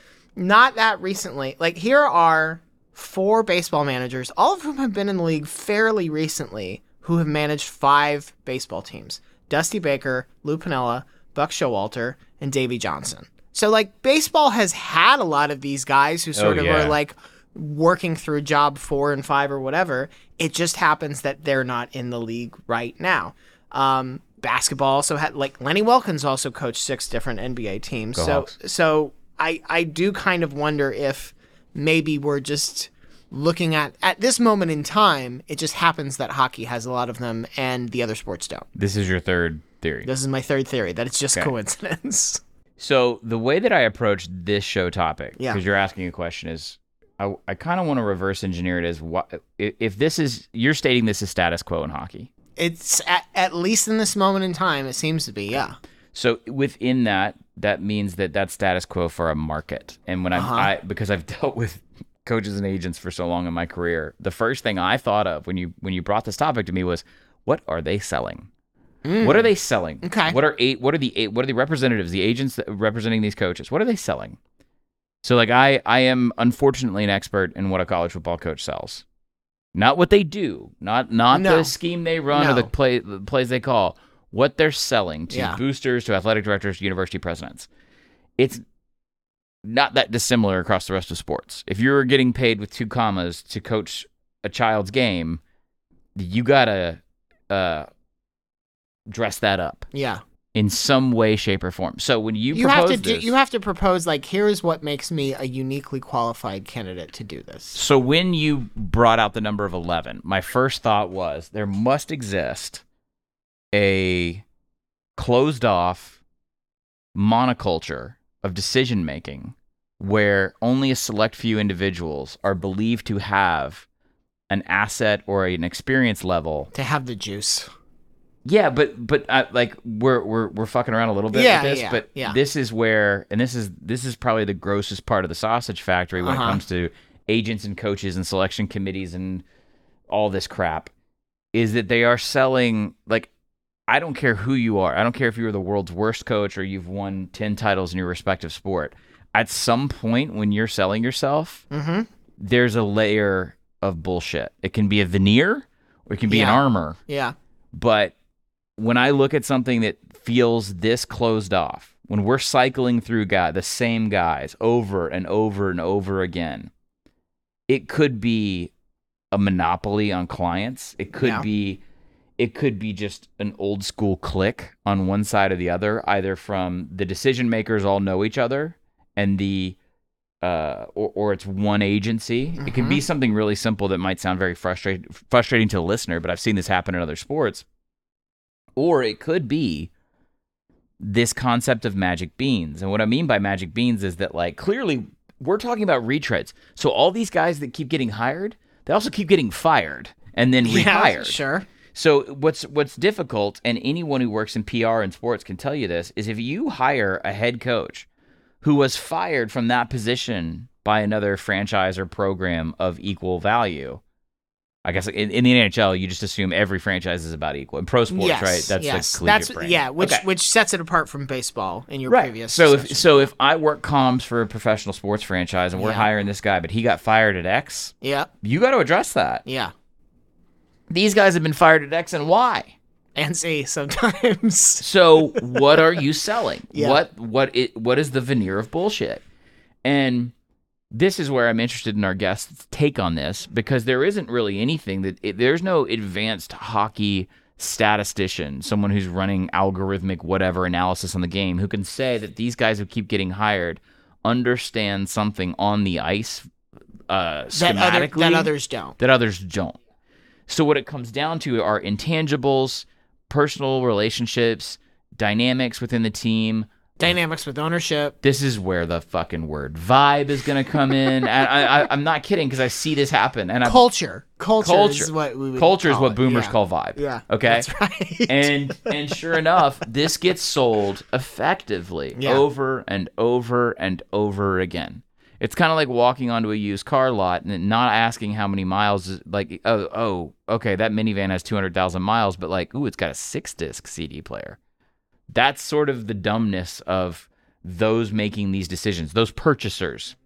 [SPEAKER 1] not that recently. Like, here are four baseball managers, all of whom have been in the league fairly recently, who have managed five baseball teams. Dusty Baker, Lou Piniella, Buck Showalter, and Davey Johnson. So, like, baseball has had a lot of these guys who sort
[SPEAKER 2] Oh,
[SPEAKER 1] of
[SPEAKER 2] yeah.
[SPEAKER 1] are, like, working through job four and five or whatever. It just happens that they're not in the league right now. Um, basketball also had, like, Lenny Wilkins also coached six different N B A teams.
[SPEAKER 2] Go
[SPEAKER 1] so,
[SPEAKER 2] Hawks.
[SPEAKER 1] so I, I do kind of wonder if maybe we're just looking at, at this moment in time, it just happens that hockey has a lot of them and the other sports don't.
[SPEAKER 2] This is your third theory.
[SPEAKER 1] This is my third theory, that it's just
[SPEAKER 2] Okay.
[SPEAKER 1] coincidence.
[SPEAKER 2] So the way that I approach this show topic,
[SPEAKER 1] Yeah.
[SPEAKER 2] because you're asking a question, is I, I kind of want to reverse engineer it as what if if this is you're stating this is status quo in hockey.
[SPEAKER 1] It's at, at least in this moment in time, it seems to be, yeah.
[SPEAKER 2] So within that, that means that that's status quo for a market. And when I'm,
[SPEAKER 1] Uh-huh.
[SPEAKER 2] I because I've dealt with coaches and agents for so long in my career, the first thing I thought of when you when you brought this topic to me was, what are they selling? What are they selling?
[SPEAKER 1] Okay.
[SPEAKER 2] What are eight? What are the eight? What are the representatives, the agents that representing these coaches? What are they selling? So, like, I I am unfortunately an expert in what a college football coach sells, not what they do, not not
[SPEAKER 1] No.
[SPEAKER 2] the scheme they run or
[SPEAKER 1] No.
[SPEAKER 2] the play the plays they call. What they're selling to
[SPEAKER 1] Yeah.
[SPEAKER 2] boosters, to athletic directors, to university presidents. It's not that dissimilar across the rest of sports. If you're getting paid with two commas to coach a child's game, you gotta uh, dress that up
[SPEAKER 1] Yeah.
[SPEAKER 2] in some way, shape, or form. So when you,
[SPEAKER 1] You have
[SPEAKER 2] propose
[SPEAKER 1] to do,
[SPEAKER 2] this,
[SPEAKER 1] you have to propose, like, here's what makes me a uniquely qualified candidate to do this.
[SPEAKER 2] so when you brought out the number of eleven, my first thought was there must exist a closed off monoculture of decision making where only a select few individuals are believed to have an asset or an experience level.
[SPEAKER 1] To have the juice.
[SPEAKER 2] Yeah, but but uh, like we're we're we're fucking around a little bit
[SPEAKER 1] Yeah,
[SPEAKER 2] with this,
[SPEAKER 1] yeah,
[SPEAKER 2] but
[SPEAKER 1] yeah.
[SPEAKER 2] this is where, and this is this is probably the grossest part of the sausage factory when
[SPEAKER 1] Uh-huh.
[SPEAKER 2] it comes to agents and coaches and selection committees and all this crap, is that they are selling, like, I don't care who you are, I don't care if you're the world's worst coach or you've won ten titles in your respective sport. At some point when you're selling yourself,
[SPEAKER 1] Mm-hmm.
[SPEAKER 2] there's a layer of bullshit. It can be a veneer or it can be an
[SPEAKER 1] Yeah.
[SPEAKER 2] armor.
[SPEAKER 1] Yeah.
[SPEAKER 2] But when I look at something that feels this closed off, when we're cycling through guy, the same guys over and over and over again, it could be a monopoly on clients. It could
[SPEAKER 1] Yeah.
[SPEAKER 2] be it could be just an old school clique on one side or the other, either from the decision makers all know each other and the uh or, or it's one agency. Mm-hmm. It can be something really simple that might sound very frustrating frustrating to the listener, but I've seen this happen in other sports. Or it could be this concept of magic beans. And what I mean by magic beans is that, like, clearly we're talking about retreads. So all these guys that keep getting hired, they also keep getting fired and then rehired.
[SPEAKER 1] Yeah, sure.
[SPEAKER 2] So what's what's difficult, and anyone who works in P R and sports can tell you this, is if you hire a head coach who was fired from that position by another franchise or program of equal value, I guess in, in the N H L, you just assume every franchise is about equal. In pro sports,
[SPEAKER 1] yes,
[SPEAKER 2] right? That's
[SPEAKER 1] yes.
[SPEAKER 2] the collegiate
[SPEAKER 1] That's,
[SPEAKER 2] brand.
[SPEAKER 1] Yeah, which
[SPEAKER 2] Okay.
[SPEAKER 1] which sets it apart from baseball in your
[SPEAKER 2] Right.
[SPEAKER 1] previous
[SPEAKER 2] So if
[SPEAKER 1] session.
[SPEAKER 2] so, if I work comms for a professional sports franchise and we're
[SPEAKER 1] Yeah.
[SPEAKER 2] hiring this guy, but he got fired at X,
[SPEAKER 1] Yeah,
[SPEAKER 2] you got to address that.
[SPEAKER 1] yeah.
[SPEAKER 2] These guys have been fired at X and Y.
[SPEAKER 1] And Z sometimes.
[SPEAKER 2] So what are you selling?
[SPEAKER 1] Yeah.
[SPEAKER 2] What what it what is the veneer of bullshit? And this is where I'm interested in our guest's take on this, because there isn't really anything that it, there's no advanced hockey statistician, someone who's running algorithmic whatever analysis on the game, who can say that these guys who keep getting hired understand something on the ice uh,
[SPEAKER 1] that, other,
[SPEAKER 2] schematically
[SPEAKER 1] that others don't.
[SPEAKER 2] that others don't. So what it comes down to are intangibles, personal relationships, dynamics within the team.
[SPEAKER 1] Dynamics with ownership.
[SPEAKER 2] This is where the fucking word vibe is going to come in. And I, I, I'm not kidding, because I see this happen. And I,
[SPEAKER 1] Culture. Culture.
[SPEAKER 2] culture
[SPEAKER 1] is what we would
[SPEAKER 2] culture is
[SPEAKER 1] call
[SPEAKER 2] what
[SPEAKER 1] it.
[SPEAKER 2] boomers
[SPEAKER 1] Yeah.
[SPEAKER 2] call vibe.
[SPEAKER 1] Yeah.
[SPEAKER 2] Okay.
[SPEAKER 1] That's right.
[SPEAKER 2] and and sure enough, this gets sold effectively
[SPEAKER 1] Yeah.
[SPEAKER 2] over and over and over again. It's kind of like walking onto a used car lot and not asking how many miles. Is, like, oh, oh, okay, that minivan has two hundred thousand miles, but like, ooh, it's got a six-disc C D player. That's sort of the dumbness of those making these decisions, those purchasers.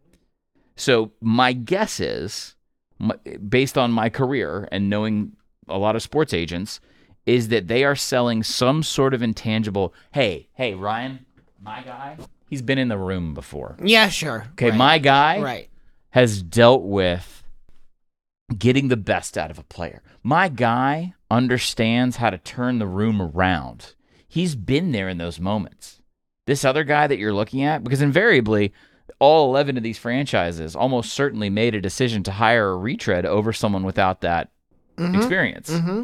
[SPEAKER 2] So my guess is, my, based on my career and knowing a lot of sports agents, is that they are selling some sort of intangible. Hey, hey, Ryan, my guy, he's been in the room before.
[SPEAKER 1] Yeah, sure.
[SPEAKER 2] Okay,
[SPEAKER 1] right.
[SPEAKER 2] my guy
[SPEAKER 1] Right.
[SPEAKER 2] has dealt with getting the best out of a player. My guy understands how to turn the room around. He's been there in those moments. This other guy that you're looking at, because invariably, all eleven of these franchises almost certainly made a decision to hire a retread over someone without that
[SPEAKER 1] Mhm.
[SPEAKER 2] experience.
[SPEAKER 1] Mm-hmm.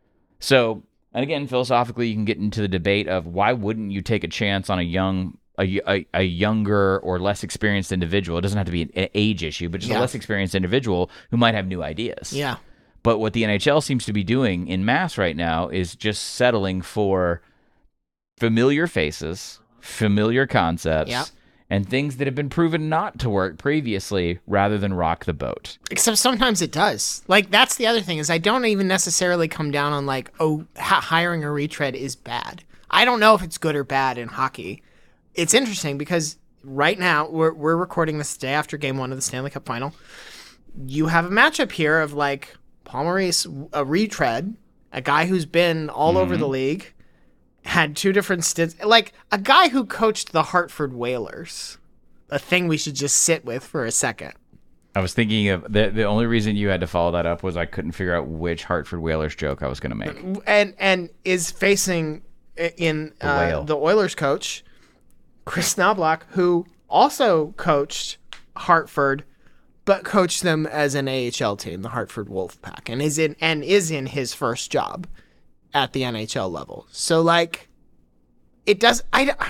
[SPEAKER 2] So, and again, philosophically, you can get into the debate of why wouldn't you take a chance on a young, a, a, a younger or less experienced individual? It doesn't have to be an age issue, but just
[SPEAKER 1] Yeah.
[SPEAKER 2] a less experienced individual who might have new ideas.
[SPEAKER 1] Yeah.
[SPEAKER 2] But what the N H L seems to be doing in mass right now is just settling for familiar faces, familiar concepts,
[SPEAKER 1] Yep.
[SPEAKER 2] and things that have been proven not to work previously, rather than rock the boat.
[SPEAKER 1] Except sometimes it does. Like, that's the other thing, is I don't even necessarily come down on, like, oh, ha- hiring a retread is bad. I don't know if it's good or bad in hockey. It's interesting because right now, we're, we're recording this day after game one of the Stanley Cup final. You have a matchup here of, like, Paul Maurice, a retread, a guy who's been all over the league, had two different stints, like a guy who coached the Hartford Whalers, a thing we should just sit with for a second.
[SPEAKER 2] I was thinking of the the only reason you had to follow that up was I couldn't figure out which Hartford Whalers joke I was going to make.
[SPEAKER 1] And and is facing in
[SPEAKER 2] The
[SPEAKER 1] uh,
[SPEAKER 2] whale.
[SPEAKER 1] the Oilers coach, Chris Knobloch, who also coached Hartford, but coached them as an A H L team, the Hartford Wolfpack, and is in and is in his first job at the N H L level. So, like, it does. I, don't-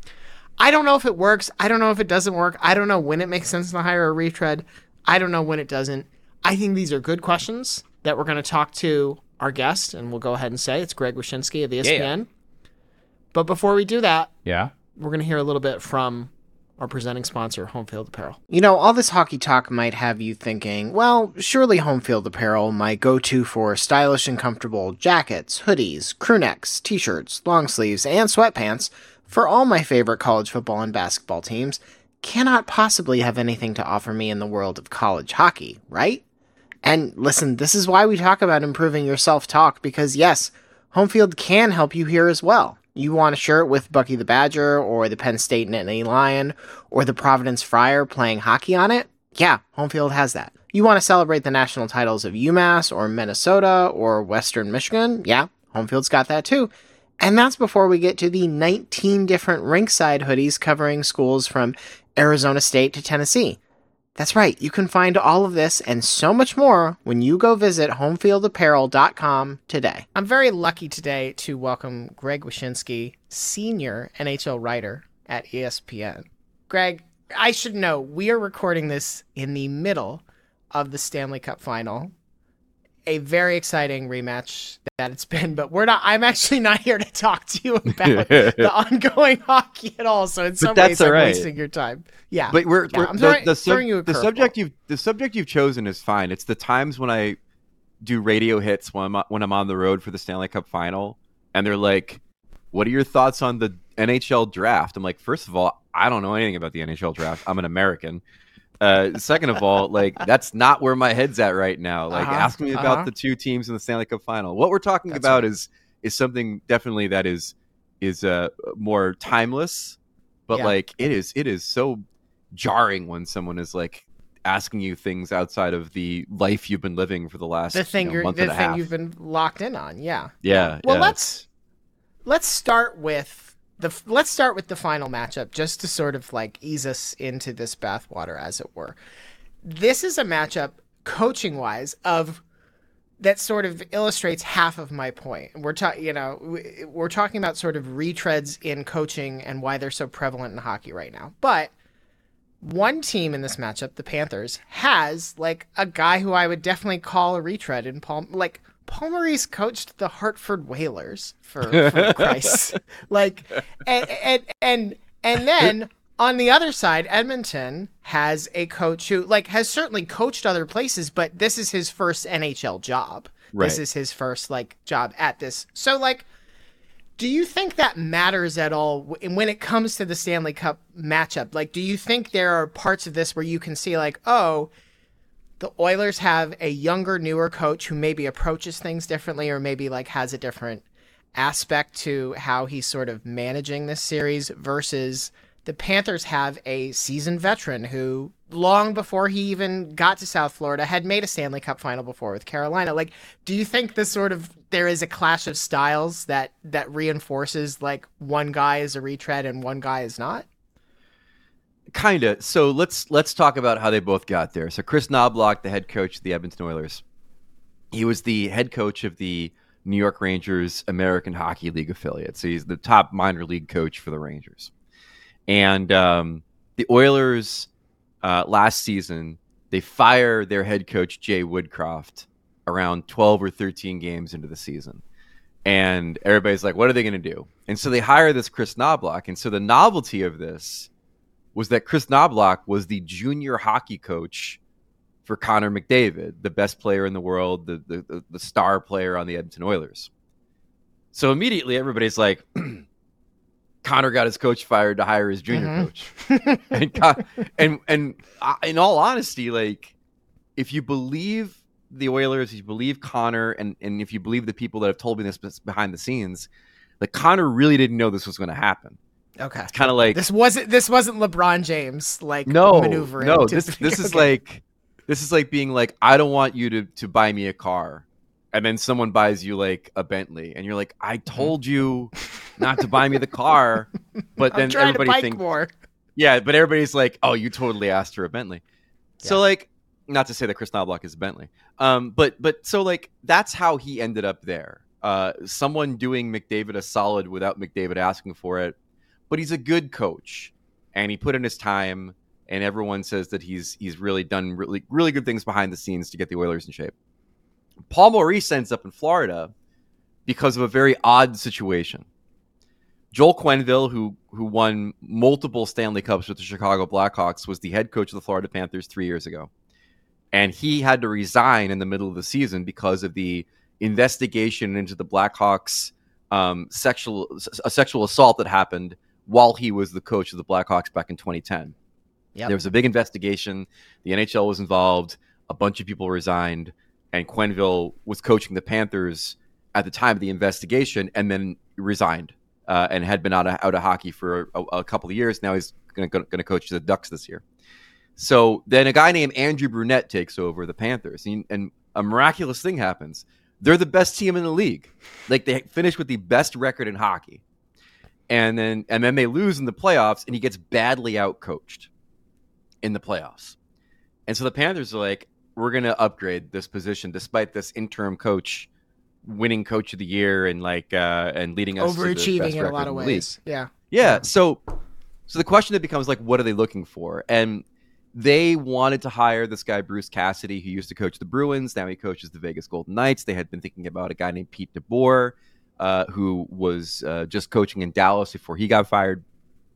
[SPEAKER 1] I don't know if it works. I don't know if it doesn't work. I don't know when it makes sense to hire a retread. I don't know when it doesn't. I think these are good questions that we're going to talk to our guest, and we'll go ahead and say it's Greg Wyshynski of the E S P N.
[SPEAKER 2] Yeah.
[SPEAKER 1] But before we do that,
[SPEAKER 2] Yeah?
[SPEAKER 1] we're going to hear a little bit from our presenting sponsor, Home Field Apparel. You know, all this hockey talk might have you thinking, well, surely Home Field Apparel, my go-to for stylish and comfortable jackets, hoodies, crew necks, t-shirts, long sleeves, and sweatpants for all my favorite college football and basketball teams, cannot possibly have anything to offer me in the world of college hockey, right? And listen, this is why we talk about improving your self-talk, because yes, Home Field can help you here as well. You want a shirt with Bucky the Badger, or the Penn State Nittany Lion, or the Providence Friar playing hockey on it? Yeah, Home Field has that. You want to celebrate the national titles of UMass or Minnesota or Western Michigan? Yeah, Homefield's got that too. And that's before we get to the nineteen different Rinkside hoodies covering schools from Arizona State to Tennessee. That's right, you can find all of this and so much more when you go visit homefield apparel dot com today. I'm very lucky today to welcome Greg Wyshynski, senior N H L writer at E S P N. Greg, I should know, we are recording this in the middle of the Stanley Cup final. A very exciting rematch that it's been, but we're not, I'm actually not here to talk to you about the ongoing hockey at all. So in some ways, I'm right. wasting your time. Yeah.
[SPEAKER 3] But we're,
[SPEAKER 1] yeah,
[SPEAKER 3] we're
[SPEAKER 1] I'm
[SPEAKER 3] the,
[SPEAKER 1] throwing,
[SPEAKER 3] the,
[SPEAKER 1] throwing you a
[SPEAKER 3] the subject you've, the subject you've chosen is fine. It's the times when I do radio hits when I'm, when I'm on the road for the Stanley Cup final and they're like, what are your thoughts on the N H L draft? I'm like, first of all, I don't know anything about the N H L draft. I'm an American. Uh, second of all, like that's not where my head's at right now. Like,
[SPEAKER 1] uh-huh,
[SPEAKER 3] ask me
[SPEAKER 1] uh-huh.
[SPEAKER 3] about the two teams in the Stanley Cup final. What we're talking
[SPEAKER 1] that's
[SPEAKER 3] about
[SPEAKER 1] right.
[SPEAKER 3] is is something definitely that is is uh, more timeless, but
[SPEAKER 1] yeah.
[SPEAKER 3] like it is it is so jarring when someone is like asking you things outside of the life you've been living for the last
[SPEAKER 1] the thing
[SPEAKER 3] you know,
[SPEAKER 1] you're
[SPEAKER 3] month
[SPEAKER 1] the
[SPEAKER 3] and a
[SPEAKER 1] thing
[SPEAKER 3] half.
[SPEAKER 1] you've been locked in on. Yeah.
[SPEAKER 3] Yeah.
[SPEAKER 1] Well,
[SPEAKER 3] yeah.
[SPEAKER 1] let's let's start with. The, let's start with the final matchup just to sort of like ease us into this bathwater, as it were. This is a matchup coaching wise of that sort of illustrates half of my point. We're talking, you know, we're talking about sort of retreads in coaching and why they're so prevalent in hockey right now. But one team in this matchup, the Panthers, has like a guy who I would definitely call a retread in Paul, like Paul Maurice coached the Hartford Whalers for, for Christ. Like, and, and, and, and then on the other side, Edmonton has a coach who like has certainly coached other places, but this is his first N H L job.
[SPEAKER 3] Right.
[SPEAKER 1] This is his first like job at this. So like, do you think that matters at all when it comes to the Stanley Cup matchup? Like, do you think there are parts of this where you can see like, oh, the Oilers have a younger, newer coach who maybe approaches things differently or maybe like has a different aspect to how he's sort of managing this series versus the Panthers have a seasoned veteran who long before he even got to South Florida had made a Stanley Cup final before with Carolina. Like, do you think this sort of, there is a clash of styles that, that reinforces like one guy is a retread and one guy is not?
[SPEAKER 3] Kind of. So let's let's talk about how they both got there. So Chris Knobloch, the head coach of the Edmonton Oilers, he was the head coach of the New York Rangers American Hockey League affiliate. So he's the top minor league coach for the Rangers. And um, the Oilers uh, last season, they fire their head coach Jay Woodcroft around twelve or thirteen games into the season. And everybody's like, what are they going to do? And so they hire this Chris Knobloch. And so the novelty of this was that Chris Knobloch was the junior hockey coach for Connor McDavid, the best player in the world, the the, the star player on the Edmonton Oilers. So immediately everybody's like, Connor got his coach fired to hire his junior
[SPEAKER 1] mm-hmm.
[SPEAKER 3] coach. and, Con- and and uh, in all honesty, like if you believe the Oilers, if you believe Connor, and, and if you believe the people that have told me this behind the scenes, like Connor really didn't know this was going to happen.
[SPEAKER 1] Okay.
[SPEAKER 3] It's kind of like
[SPEAKER 1] this wasn't this wasn't LeBron James like
[SPEAKER 3] no,
[SPEAKER 1] maneuvering.
[SPEAKER 3] No,
[SPEAKER 1] to,
[SPEAKER 3] this this
[SPEAKER 1] okay.
[SPEAKER 3] is like this is like being like, I don't want you to to buy me a car. And then someone buys you like a Bentley and you're like, I told you not to buy me the car. But then
[SPEAKER 1] I'm trying
[SPEAKER 3] everybody
[SPEAKER 1] to bike
[SPEAKER 3] thinks
[SPEAKER 1] more.
[SPEAKER 3] Yeah, but everybody's like, oh, you totally asked for a Bentley. Yeah. So like, not to say that Chris Knobloch is a Bentley. Um, but but so like that's how he ended up there. Uh, someone doing McDavid a solid without McDavid asking for it. But he's a good coach, and he put in his time, and everyone says that he's he's really done really really good things behind the scenes to get the Oilers in shape. Paul Maurice ends up in Florida because of a very odd situation. Joel Quenneville, who who won multiple Stanley Cups with the Chicago Blackhawks, was the head coach of the Florida Panthers three years ago, and he had to resign in the middle of the season because of the investigation into the Blackhawks um, sexual a sexual assault that happened while he was the coach of the Blackhawks back in twenty ten. Yep. There was a big investigation. The N H L was involved. A bunch of people resigned. And Quenneville was coaching the Panthers at the time of the investigation and then resigned uh, and had been out of, out of hockey for a, a couple of years. Now he's going to coach the Ducks this year. So then a guy named Andrew Brunette takes over the Panthers, and, and a miraculous thing happens. They're the best team in the league. Like, they finish with the best record in hockey. And then and then they lose in the playoffs, and he gets badly outcoached in the playoffs. And so the Panthers are like, we're going to upgrade this position despite this interim coach winning coach of the year and like uh, and leading us
[SPEAKER 1] overachieving
[SPEAKER 3] to the best
[SPEAKER 1] in a
[SPEAKER 3] record
[SPEAKER 1] lot of
[SPEAKER 3] in the
[SPEAKER 1] ways.
[SPEAKER 3] league.
[SPEAKER 1] Yeah.
[SPEAKER 3] yeah.
[SPEAKER 1] Yeah.
[SPEAKER 3] So so the question that becomes like, what are they looking for? And they wanted to hire this guy, Bruce Cassidy, who used to coach the Bruins. Now he coaches the Vegas Golden Knights. They had been thinking about a guy named Pete DeBoer, uh, who was uh, just coaching in Dallas before he got fired.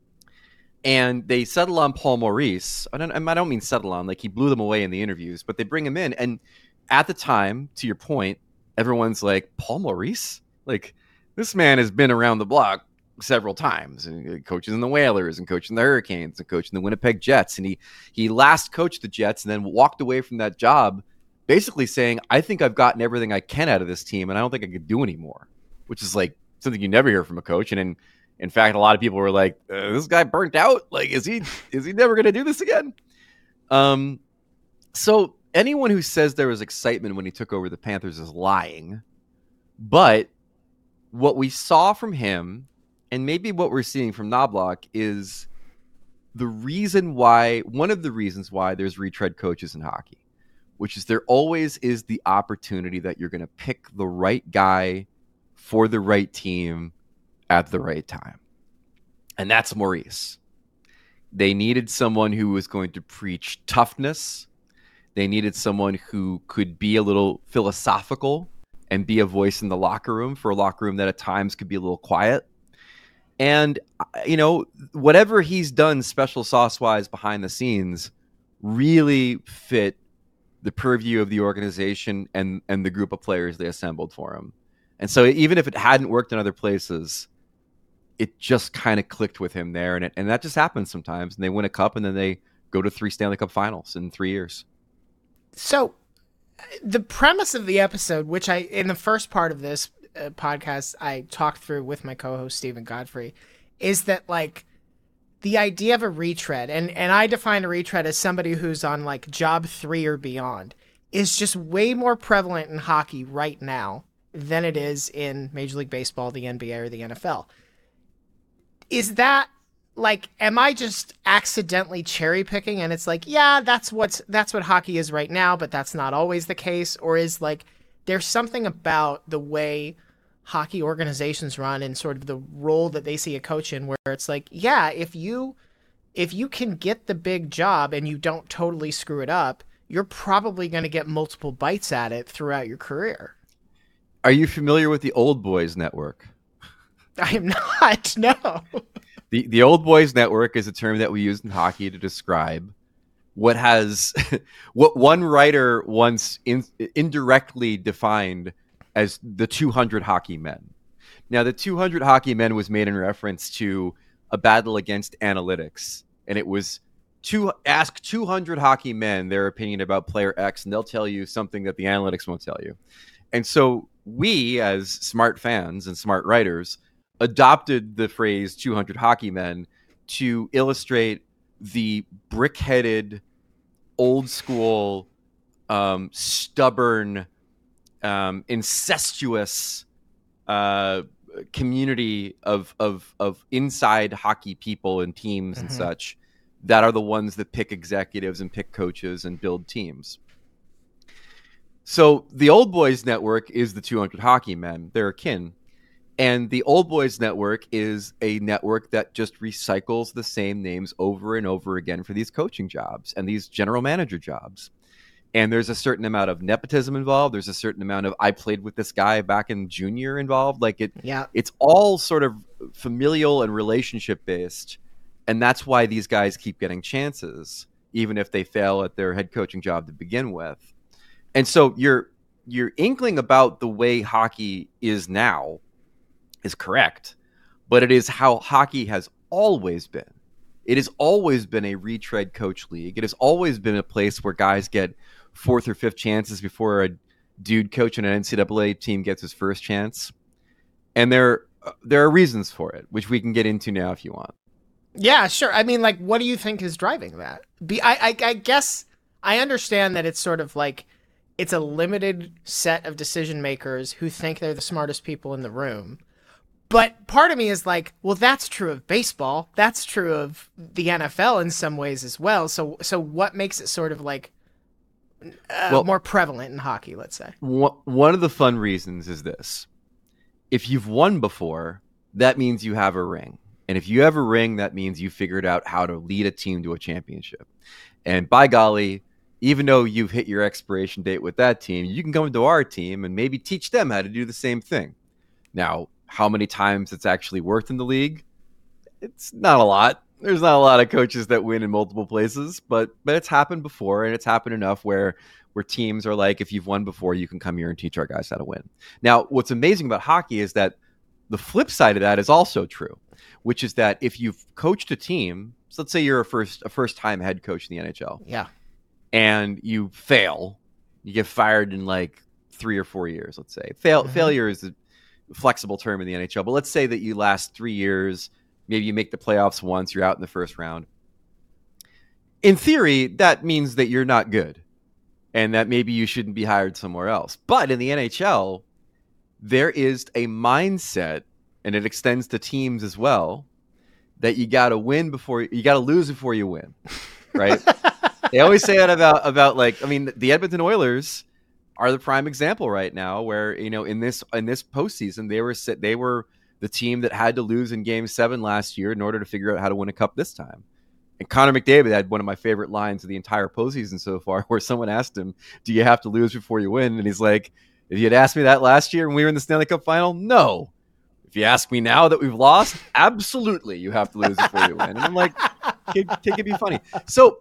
[SPEAKER 3] And they settle on Paul Maurice. I don't, I don't mean settle on, like he blew them away in the interviews, but they bring him in. And at the time, to your point, everyone's like, Paul Maurice? Like, this man has been around the block several times, and he coaches in the Whalers and coaching the Hurricanes and coaching the Winnipeg Jets. And he he last coached the Jets and then walked away from that job basically saying, I think I've gotten everything I can out of this team and I don't think I could do anymore, which is like something you never hear from a coach. And in, in fact, a lot of people were like, uh, this guy burnt out. Like, is he is he never going to do this again? Um, so anyone who says there was excitement when he took over the Panthers is lying. But what we saw from him, and maybe what we're seeing from Knoblauch, is the reason why, one of the reasons why there's retread coaches in hockey, which is there always is the opportunity that you're going to pick the right guy for the right team at the right time. And that's Maurice. They needed someone who was going to preach toughness. They needed someone who could be a little philosophical and be a voice in the locker room, for a locker room that at times could be a little quiet. And, you know, whatever he's done special sauce-wise behind the scenes really fit the purview of the organization and, and the group of players they assembled for him. And so even if it hadn't worked in other places, it just kind of clicked with him there. And it, and that just happens sometimes. And they win a cup, and then they go to three Stanley Cup finals in three years.
[SPEAKER 1] So the premise of the episode, which I, in the first part of this uh, podcast, I talked through with my co-host, Stephen Godfrey, is that like the idea of a retread, and, and I define a retread as somebody who's on like job three or beyond, is just way more prevalent in hockey right now than it is in Major League Baseball, the N B A, or the N F L. Is that like, am I just accidentally cherry picking and it's like, yeah, that's what's, that's what hockey is right now, but that's not always the case? Or is like, there's something about the way hockey organizations run and sort of the role that they see a coach in where it's like, yeah, if you, if you can get the big job and you don't totally screw it up, you're probably going to get multiple bites at it throughout your career.
[SPEAKER 3] Are you familiar with the Old Boys Network?
[SPEAKER 1] I am not, no.
[SPEAKER 3] The the Old Boys Network is a term that we use in hockey to describe what has what one writer once in, indirectly defined as the two hundred hockey men. Now, the two hundred hockey men was made in reference to a battle against analytics, and it was to ask two hundred hockey men their opinion about player X, and they'll tell you something that the analytics won't tell you. And so we, as smart fans and smart writers, adopted the phrase two hundred hockey men to illustrate the brick-headed, old-school, um, stubborn, um, incestuous uh, community of, of, of inside hockey people and teams mm-hmm. and such that are the ones that pick executives and pick coaches and build teams. So the Old Boys Network is the two hundred hockey men. They're akin. And the Old Boys Network is a network that just recycles the same names over and over again for these coaching jobs and these general manager jobs. And there's a certain amount of nepotism involved. There's a certain amount of, I played with this guy back in junior involved. Like it,
[SPEAKER 1] yeah.
[SPEAKER 3] It's all sort of familial and relationship based. And that's why these guys keep getting chances, even if they fail at their head coaching job to begin with. And so your your inkling about the way hockey is now is correct, but it is how hockey has always been. It has always been a retread coach league. It has always been a place where guys get fourth or fifth chances before a dude coaching an N C double A team gets his first chance. And there, there are reasons for it, which we can get into now if you want.
[SPEAKER 1] Yeah, sure. I mean, like, what do you think is driving that? Be, I, I, I guess I understand that it's sort of like it's a limited set of decision makers who think they're the smartest people in the room. But part of me is like, well, that's true of baseball. That's true of the N F L in some ways as well. So, so what makes it sort of like uh,
[SPEAKER 3] Well,
[SPEAKER 1] more prevalent in hockey, let's say?
[SPEAKER 3] One of the fun reasons is this. If you've won before, that means you have a ring. And if you have a ring, that means you figured out how to lead a team to a championship. And by golly, even though you've hit your expiration date with that team, you can come into our team and maybe teach them how to do the same thing. Now, how many times it's actually worked in the league? It's not a lot. There's not a lot of coaches that win in multiple places, but but it's happened before, and it's happened enough where where teams are like, if you've won before, you can come here and teach our guys how to win. Now, what's amazing about hockey is that the flip side of that is also true, which is that if you've coached a team, so let's say you're a first a first time head coach in the N H L,
[SPEAKER 1] Yeah.
[SPEAKER 3] and you fail, you get fired in like three or four years. Let's say fail
[SPEAKER 1] Mhm.
[SPEAKER 3] failure is a flexible term in the N H L, but let's say that you last three years, maybe you make the playoffs once, you're out in the first round. In theory, that means that you're not good and that maybe you shouldn't be hired somewhere else. But in the N H L, there is a mindset, and it extends to teams as well, that you got to win before you got to lose before you win, right? They always say that about about like, I mean, the Edmonton Oilers are the prime example right now, where, you know, in this in this postseason, they were they were the team that had to lose in Game Seven last year in order to figure out how to win a cup this time. And Connor McDavid had one of my favorite lines of the entire postseason so far, where someone asked him, "Do you have to lose before you win?" And he's like, "If you had asked me that last year when we were in the Stanley Cup final, no. If you ask me now that we've lost, absolutely, you have to lose before you win." And I'm like, "Can it be funny?" So,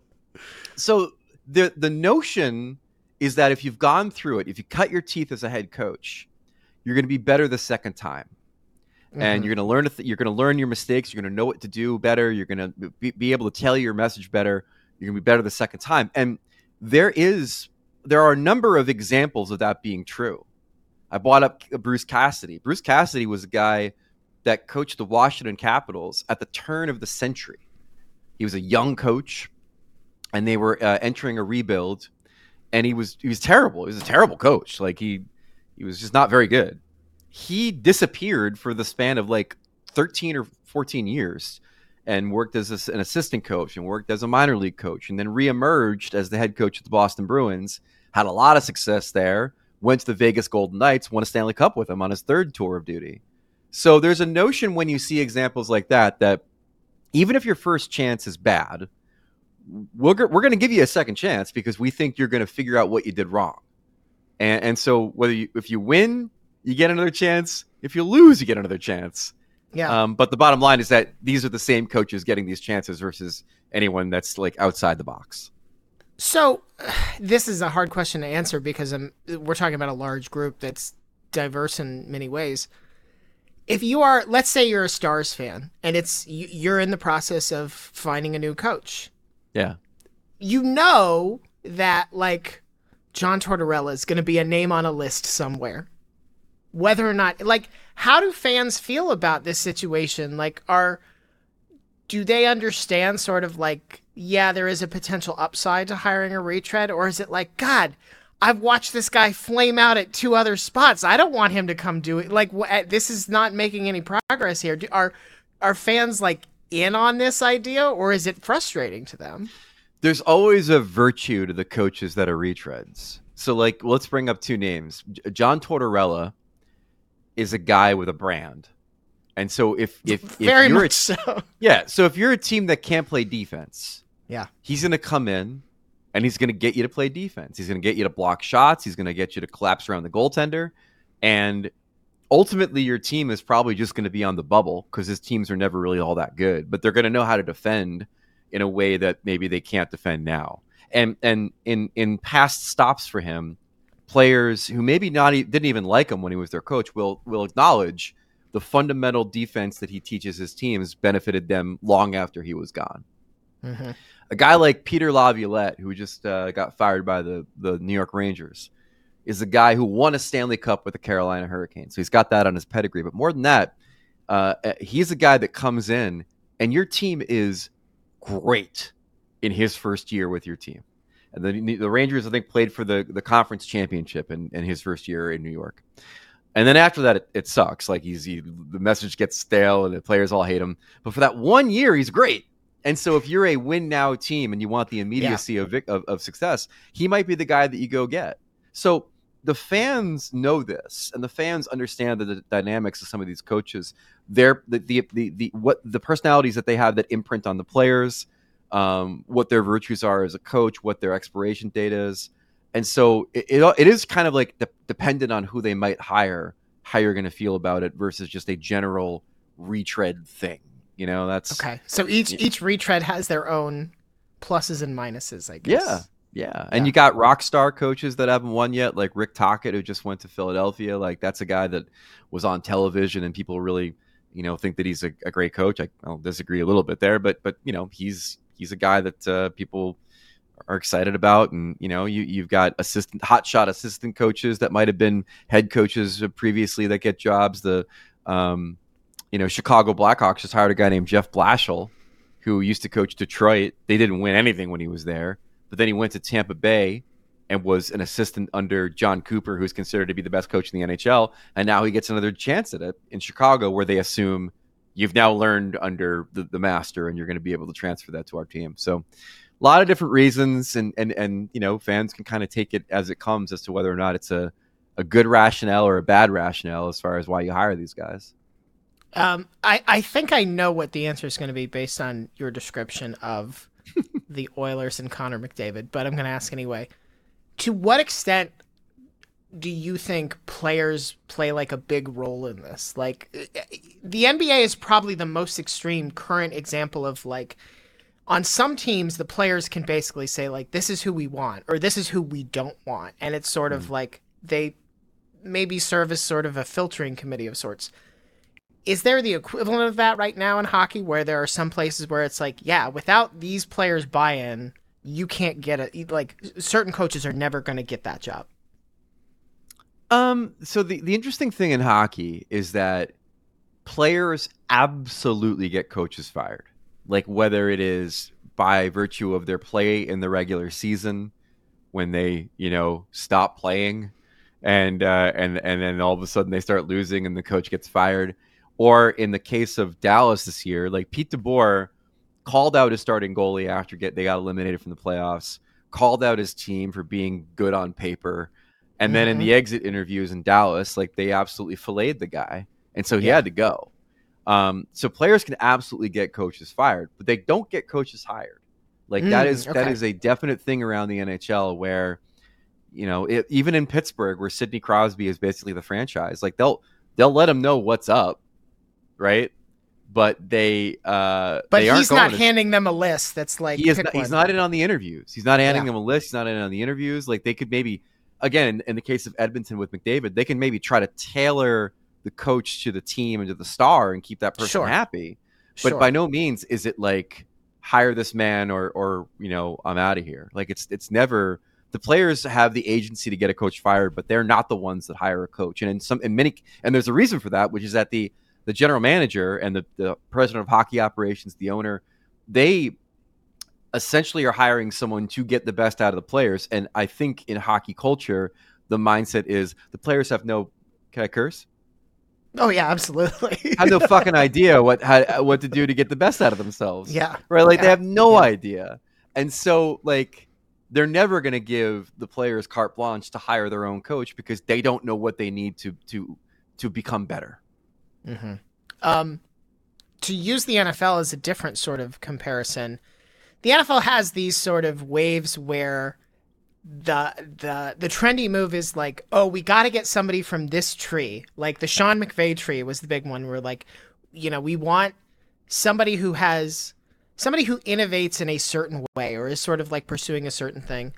[SPEAKER 3] so the the notion is that if you've gone through it, if you cut your teeth as a head coach, you're going to be better the second time. Mm-hmm. And you're going to learn th- you're going to learn your mistakes. You're going to know what to do better. You're going to be, be able to tell your message better. You're going to be better the second time. And there is there are a number of examples of that being true. I brought up Bruce Cassidy. Bruce Cassidy was a guy that coached the Washington Capitals at the turn of the century. He was a young coach, and they were uh, entering a rebuild. And he was he was terrible. He was a terrible coach. Like he he was just not very good. He disappeared for the span of like thirteen or fourteen years and worked as a, an assistant coach and worked as a minor league coach, and then reemerged as the head coach of the Boston Bruins, had a lot of success there, went to the Vegas Golden Knights, won a Stanley Cup with them on his third tour of duty. So there's a notion when you see examples like that, that even if your first chance is bad, we're, we're going to give you a second chance because we think you're going to figure out what you did wrong. And, and so whether you, if you win, you get another chance. If you lose, you get another chance.
[SPEAKER 1] Yeah.
[SPEAKER 3] Um, but the bottom line is that these are the same coaches getting these chances versus anyone that's like outside the box.
[SPEAKER 1] So this is a hard question to answer because I'm, we're talking about a large group that's diverse in many ways. If you are, let's say you're a Stars fan and it's you're in the process of finding a new coach.
[SPEAKER 3] Yeah.
[SPEAKER 1] You know that like John Tortorella is going to be a name on a list somewhere. Whether or not, like, how do fans feel about this situation? Like, are, do they understand sort of like, yeah, there is a potential upside to hiring a retread? Or is it like, God, I've watched this guy flame out at two other spots. I don't want him to come do it. Like, wh- this is not making any progress here. Do, are, are fans like in on this idea, or is it frustrating to them?
[SPEAKER 3] There's always a virtue to the coaches that are retreads. So, like, let's bring up two names. John Tortorella is a guy with a brand. And so if if, if
[SPEAKER 1] very
[SPEAKER 3] you're
[SPEAKER 1] much
[SPEAKER 3] a,
[SPEAKER 1] so.
[SPEAKER 3] Yeah, so if you're a team that can't play defense,
[SPEAKER 1] yeah,
[SPEAKER 3] he's going to come in and he's going to get you to play defense. He's going to get you to block shots, he's going to get you to collapse around the goaltender, and ultimately your team is probably just going to be on the bubble because his teams are never really all that good, but they're going to know how to defend in a way that maybe they can't defend now. And and in in past stops for him, players who maybe not didn't even like him when he was their coach will will acknowledge the fundamental defense that he teaches his teams benefited them long after he was gone. Mm-hmm. A guy like Peter Laviolette, who just uh, got fired by the, the New York Rangers, is a guy who won a Stanley Cup with the Carolina Hurricanes. So he's got that on his pedigree. But more than that, uh, he's a guy that comes in and your team is great in his first year with your team. And the, the Rangers, I think, played for the, the conference championship in, in his first year in New York. And then after that, it, it sucks. Like he's he, the message gets stale and the players all hate him. But for that one year, he's great. And so if you're a win now team and you want the immediacy yeah. of, of of success, he might be the guy that you go get. So the fans know this, and the fans understand the, the dynamics of some of these coaches. They're the the the, the what the personalities that they have that imprint on the players, um, what their virtues are as a coach, what their expiration date is. And so it, it, it is kind of like de- dependent on who they might hire, how you're going to feel about it versus just a general retread thing. You know, that's
[SPEAKER 1] okay. So each
[SPEAKER 3] yeah.
[SPEAKER 1] each retread has their own pluses and minuses, I guess.
[SPEAKER 3] Yeah, yeah. And yeah. you got rock star coaches that haven't won yet, like Rick Tocchet, who just went to Philadelphia. Like that's a guy that was on television, and people really, you know, think that he's a, a great coach. I, I'll disagree a little bit there, but but you know, he's he's a guy that uh, people are excited about. And you know, you you've got assistant hotshot assistant coaches that might have been head coaches previously that get jobs. The um, you know, Chicago Blackhawks just hired a guy named Jeff Blashill, who used to coach Detroit. They didn't win anything when he was there, but then he went to Tampa Bay and was an assistant under John Cooper, who's considered to be the best coach in the N H L. And now he gets another chance at it in Chicago, where they assume you've now learned under the, the master and you're going to be able to transfer that to our team. So a lot of different reasons, and and and you know, fans can kind of take it as it comes as to whether or not it's a, a good rationale or a bad rationale as far as why you hire these guys.
[SPEAKER 1] Um, I, I think I know what the answer is going to be based on your description of the Oilers and Connor McDavid, but I'm going to ask anyway. To what extent do you think players play like a big role in this? Like, the N B A is probably the most extreme current example of, like, on some teams, the players can basically say, like, this is who we want, or this is who we don't want. And it's sort of mm. like they maybe serve as sort of a filtering committee of sorts. Is there the equivalent of that right now in hockey, where there are some places where it's like, yeah, without these players' buy-in, you can't get it. Like, certain coaches are never going to get that job.
[SPEAKER 3] Um. So the, the interesting thing in hockey is that players absolutely get coaches fired. Like, whether it is by virtue of their play in the regular season, when they, you know, stop playing, and uh, and and then all of a sudden they start losing and the coach gets fired. Or in the case of Dallas this year, like Pete DeBoer called out his starting goalie after get they got eliminated from the playoffs, called out his team for being good on paper. And mm-hmm. then in the exit interviews in Dallas, like they absolutely filleted the guy. And so he yeah. had to go. Um, so players can absolutely get coaches fired, but they don't get coaches hired. Like mm, that is okay. that is a definite thing around the N H L where, you know, it, even in Pittsburgh, where Sidney Crosby is basically the franchise, like they'll they'll let him know what's up. Right, but they, uh,
[SPEAKER 1] but
[SPEAKER 3] they
[SPEAKER 1] he's
[SPEAKER 3] aren't
[SPEAKER 1] not handing them a list. That's like
[SPEAKER 3] he is. Not, he's not in on the interviews. He's not handing yeah. them a list. He's not in on the interviews. Like they could maybe, again, in the case of Edmonton with McDavid, they can maybe try to tailor the coach to the team and to the star and keep that person
[SPEAKER 1] sure.
[SPEAKER 3] happy. But
[SPEAKER 1] sure.
[SPEAKER 3] by no means is it like hire this man or or you know, I'm out of here. Like it's it's never. The players have the agency to get a coach fired, but they're not the ones that hire a coach. And in some, in many, and there's a reason for that, which is that the the general manager and the, the president of hockey operations, the owner, they essentially are hiring someone to get the best out of the players. And I think in hockey culture, the mindset is the players have no, can I curse?
[SPEAKER 1] Oh yeah, absolutely.
[SPEAKER 3] have no fucking idea what how, what to do to get the best out of themselves.
[SPEAKER 1] Yeah.
[SPEAKER 3] Right. Like
[SPEAKER 1] yeah.
[SPEAKER 3] they have no
[SPEAKER 1] yeah.
[SPEAKER 3] idea. And so like, they're never going to give the players carte blanche to hire their own coach because they don't know what they need to, to, to become better.
[SPEAKER 1] Mm-hmm. Um, to use the N F L as a different sort of comparison, the N F L has these sort of waves where the the the trendy move is like, oh, we got to get somebody from this tree. Like the Sean McVay tree was the big one where, like, you know, we want somebody who has somebody who innovates in a certain way or is sort of like pursuing a certain thing.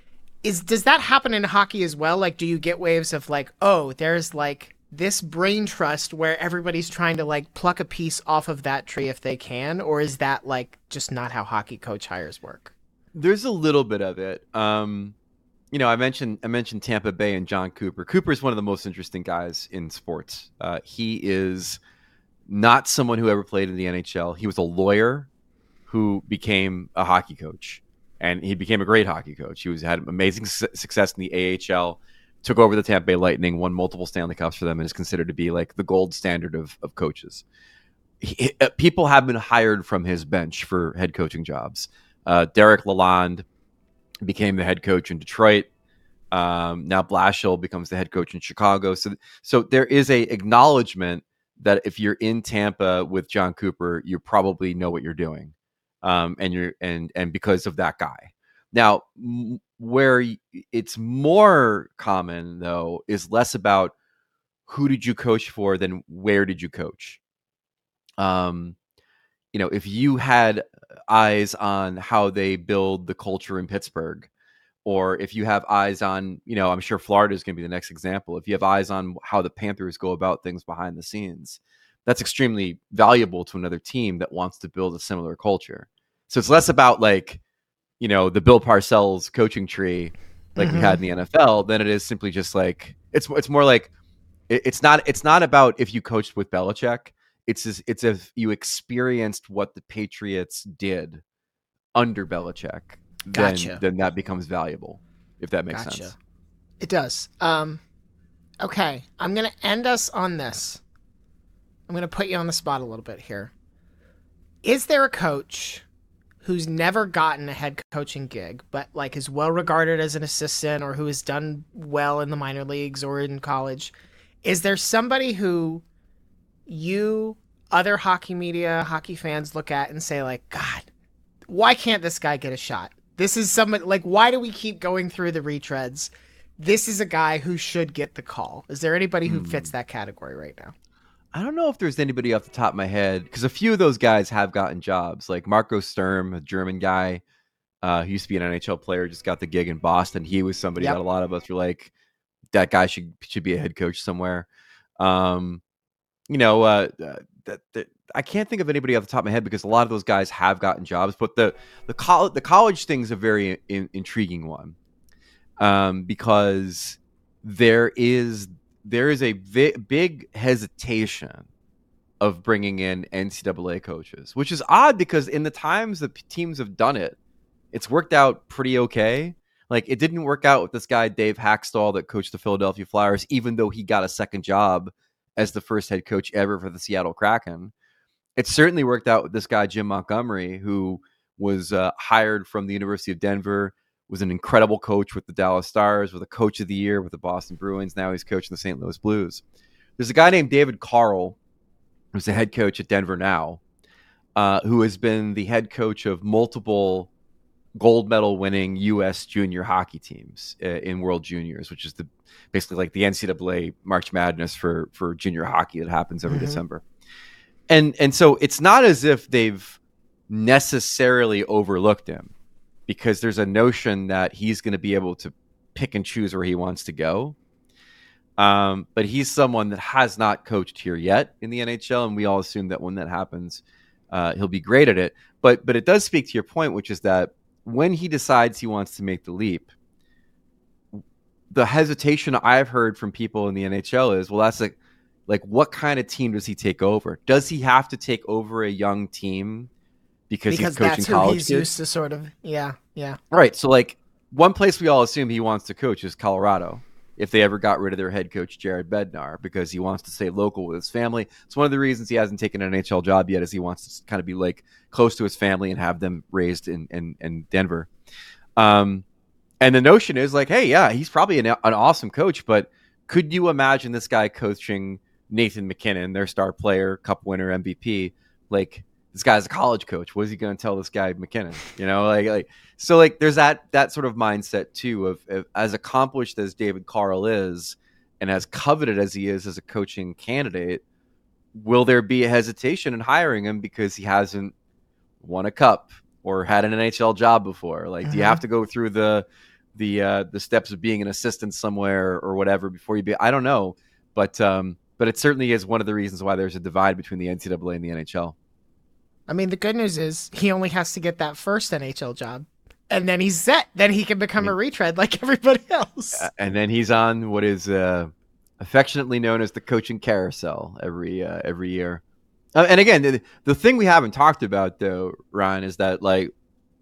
[SPEAKER 1] Is does that happen in hockey as well? Like, do you get waves of like, oh, there's like this brain trust where everybody's trying to like pluck a piece off of that tree if they can, or is that like just not how hockey coach hires work?
[SPEAKER 3] There's a little bit of it. Um, you know, I mentioned I mentioned Tampa Bay and John Cooper. Cooper is one of the most interesting guys in sports. Uh, he is not someone who ever played in the N H L. He was a lawyer who became a hockey coach, and he became a great hockey coach. He was had amazing su- success in the A H L, took over the Tampa Bay Lightning, won multiple Stanley Cups for them, and is considered to be like the gold standard of, of coaches. He, uh, people have been hired from his bench for head coaching jobs. Uh, Derek Lalonde became the head coach in Detroit. Um, now Blashill becomes the head coach in Chicago. So, so there is a acknowledgement that if you're in Tampa with John Cooper, you probably know what you're doing, um, and you're and and because of that guy. Now, m- where it's more common though is less about who did you coach for than where did you coach. Um, you know, if you had eyes on how they build the culture in Pittsburgh, or if you have eyes on, you know, I'm sure Florida is going to be the next example. If you have eyes on how the Panthers go about things behind the scenes, that's extremely valuable to another team that wants to build a similar culture. So it's less about like, you know, the Bill Parcells coaching tree like mm-hmm. we had in the N F L than it is simply just like, it's it's more like, it, it's not it's not about if you coached with Belichick. It's as, it's if you experienced what the Patriots did under Belichick.
[SPEAKER 1] Gotcha.
[SPEAKER 3] Then, then that becomes valuable, if that makes
[SPEAKER 1] gotcha.
[SPEAKER 3] sense.
[SPEAKER 1] It does. Um, okay, I'm going to end us on this. I'm going to put you on the spot a little bit here. Is there a coach who's never gotten a head coaching gig, but like is well regarded as an assistant or who has done well in the minor leagues or in college? Is there somebody who you, other hockey media, hockey fans look at and say like, God, why can't this guy get a shot? This is someone like, why do we keep going through the retreads? This is a guy who should get the call. Is there anybody who fits that category right now?
[SPEAKER 3] I don't know if there's anybody off the top of my head, because a few of those guys have gotten jobs. Like Marco Sturm, a German guy, uh, who used to be an N H L player, just got the gig in Boston. He was somebody yep. that a lot of us were like, that guy should should be a head coach somewhere. Um, you know, uh, that, that I can't think of anybody off the top of my head because a lot of those guys have gotten jobs. But the the college the college thing is a very in, intriguing one, um, because there is there is a vi- big hesitation of bringing in N C double A coaches, which is odd because in the times that teams have done it, it's worked out pretty okay. Like it didn't work out with this guy Dave Hackstall that coached the Philadelphia Flyers, even though he got a second job as the first head coach ever for the Seattle Kraken. It certainly worked out with this guy, Jim Montgomery, who was uh, hired from the University of Denver, was an incredible coach with the Dallas Stars, with a coach of the year with the Boston Bruins. Now he's coaching the Saint Louis Blues. There's a guy named David Carl, who's the head coach at Denver now, uh, who has been the head coach of multiple gold medal winning U S junior hockey teams uh, in World Juniors, which is the basically like the N C double A March Madness for for junior hockey that happens every mm-hmm. December. And and so it's not as if they've necessarily overlooked him, because there's a notion that he's going to be able to pick and choose where he wants to go. Um, but he's someone that has not coached here yet in the N H L, and we all assume that when that happens, uh, he'll be great at it. But but it does speak to your point, which is that when he decides he wants to make the leap, the hesitation I've heard from people in the N H L is, well, that's like, like what kind of team does he take over? Does he have to take over a young team because,
[SPEAKER 1] because
[SPEAKER 3] he's coaching
[SPEAKER 1] that's who
[SPEAKER 3] college
[SPEAKER 1] he's
[SPEAKER 3] kids?
[SPEAKER 1] used to sort of, yeah, yeah.
[SPEAKER 3] Right. So like one place we all assume he wants to coach is Colorado, if they ever got rid of their head coach, Jared Bednar, because he wants to stay local with his family. It's one of the reasons he hasn't taken an N H L job yet, is he wants to kind of be like close to his family and have them raised in, in, in Denver. Um, and the notion is like, hey, yeah, he's probably an, an awesome coach, but could you imagine this guy coaching Nathan MacKinnon, their star player, Cup winner, M V P? Like, this guy's a college coach. What is he going to tell this guy McKinnon? You know, like, like so like there's that that sort of mindset too of, of as accomplished as David Carl is and as coveted as he is as a coaching candidate, will there be a hesitation in hiring him because he hasn't won a cup or had an N H L job before? Like, mm-hmm. do you have to go through the the uh, the steps of being an assistant somewhere or whatever before you be? I don't know, but um, but it certainly is one of the reasons why there's a divide between the N C double A and the N H L.
[SPEAKER 1] I mean, the good news is he only has to get that first N H L job, and then he's set. Then he can become a retread like everybody else.
[SPEAKER 3] Uh, and then he's on what is uh, affectionately known as the coaching carousel every uh, every year. Uh, and again, the, the thing we haven't talked about though, Ryan, is that like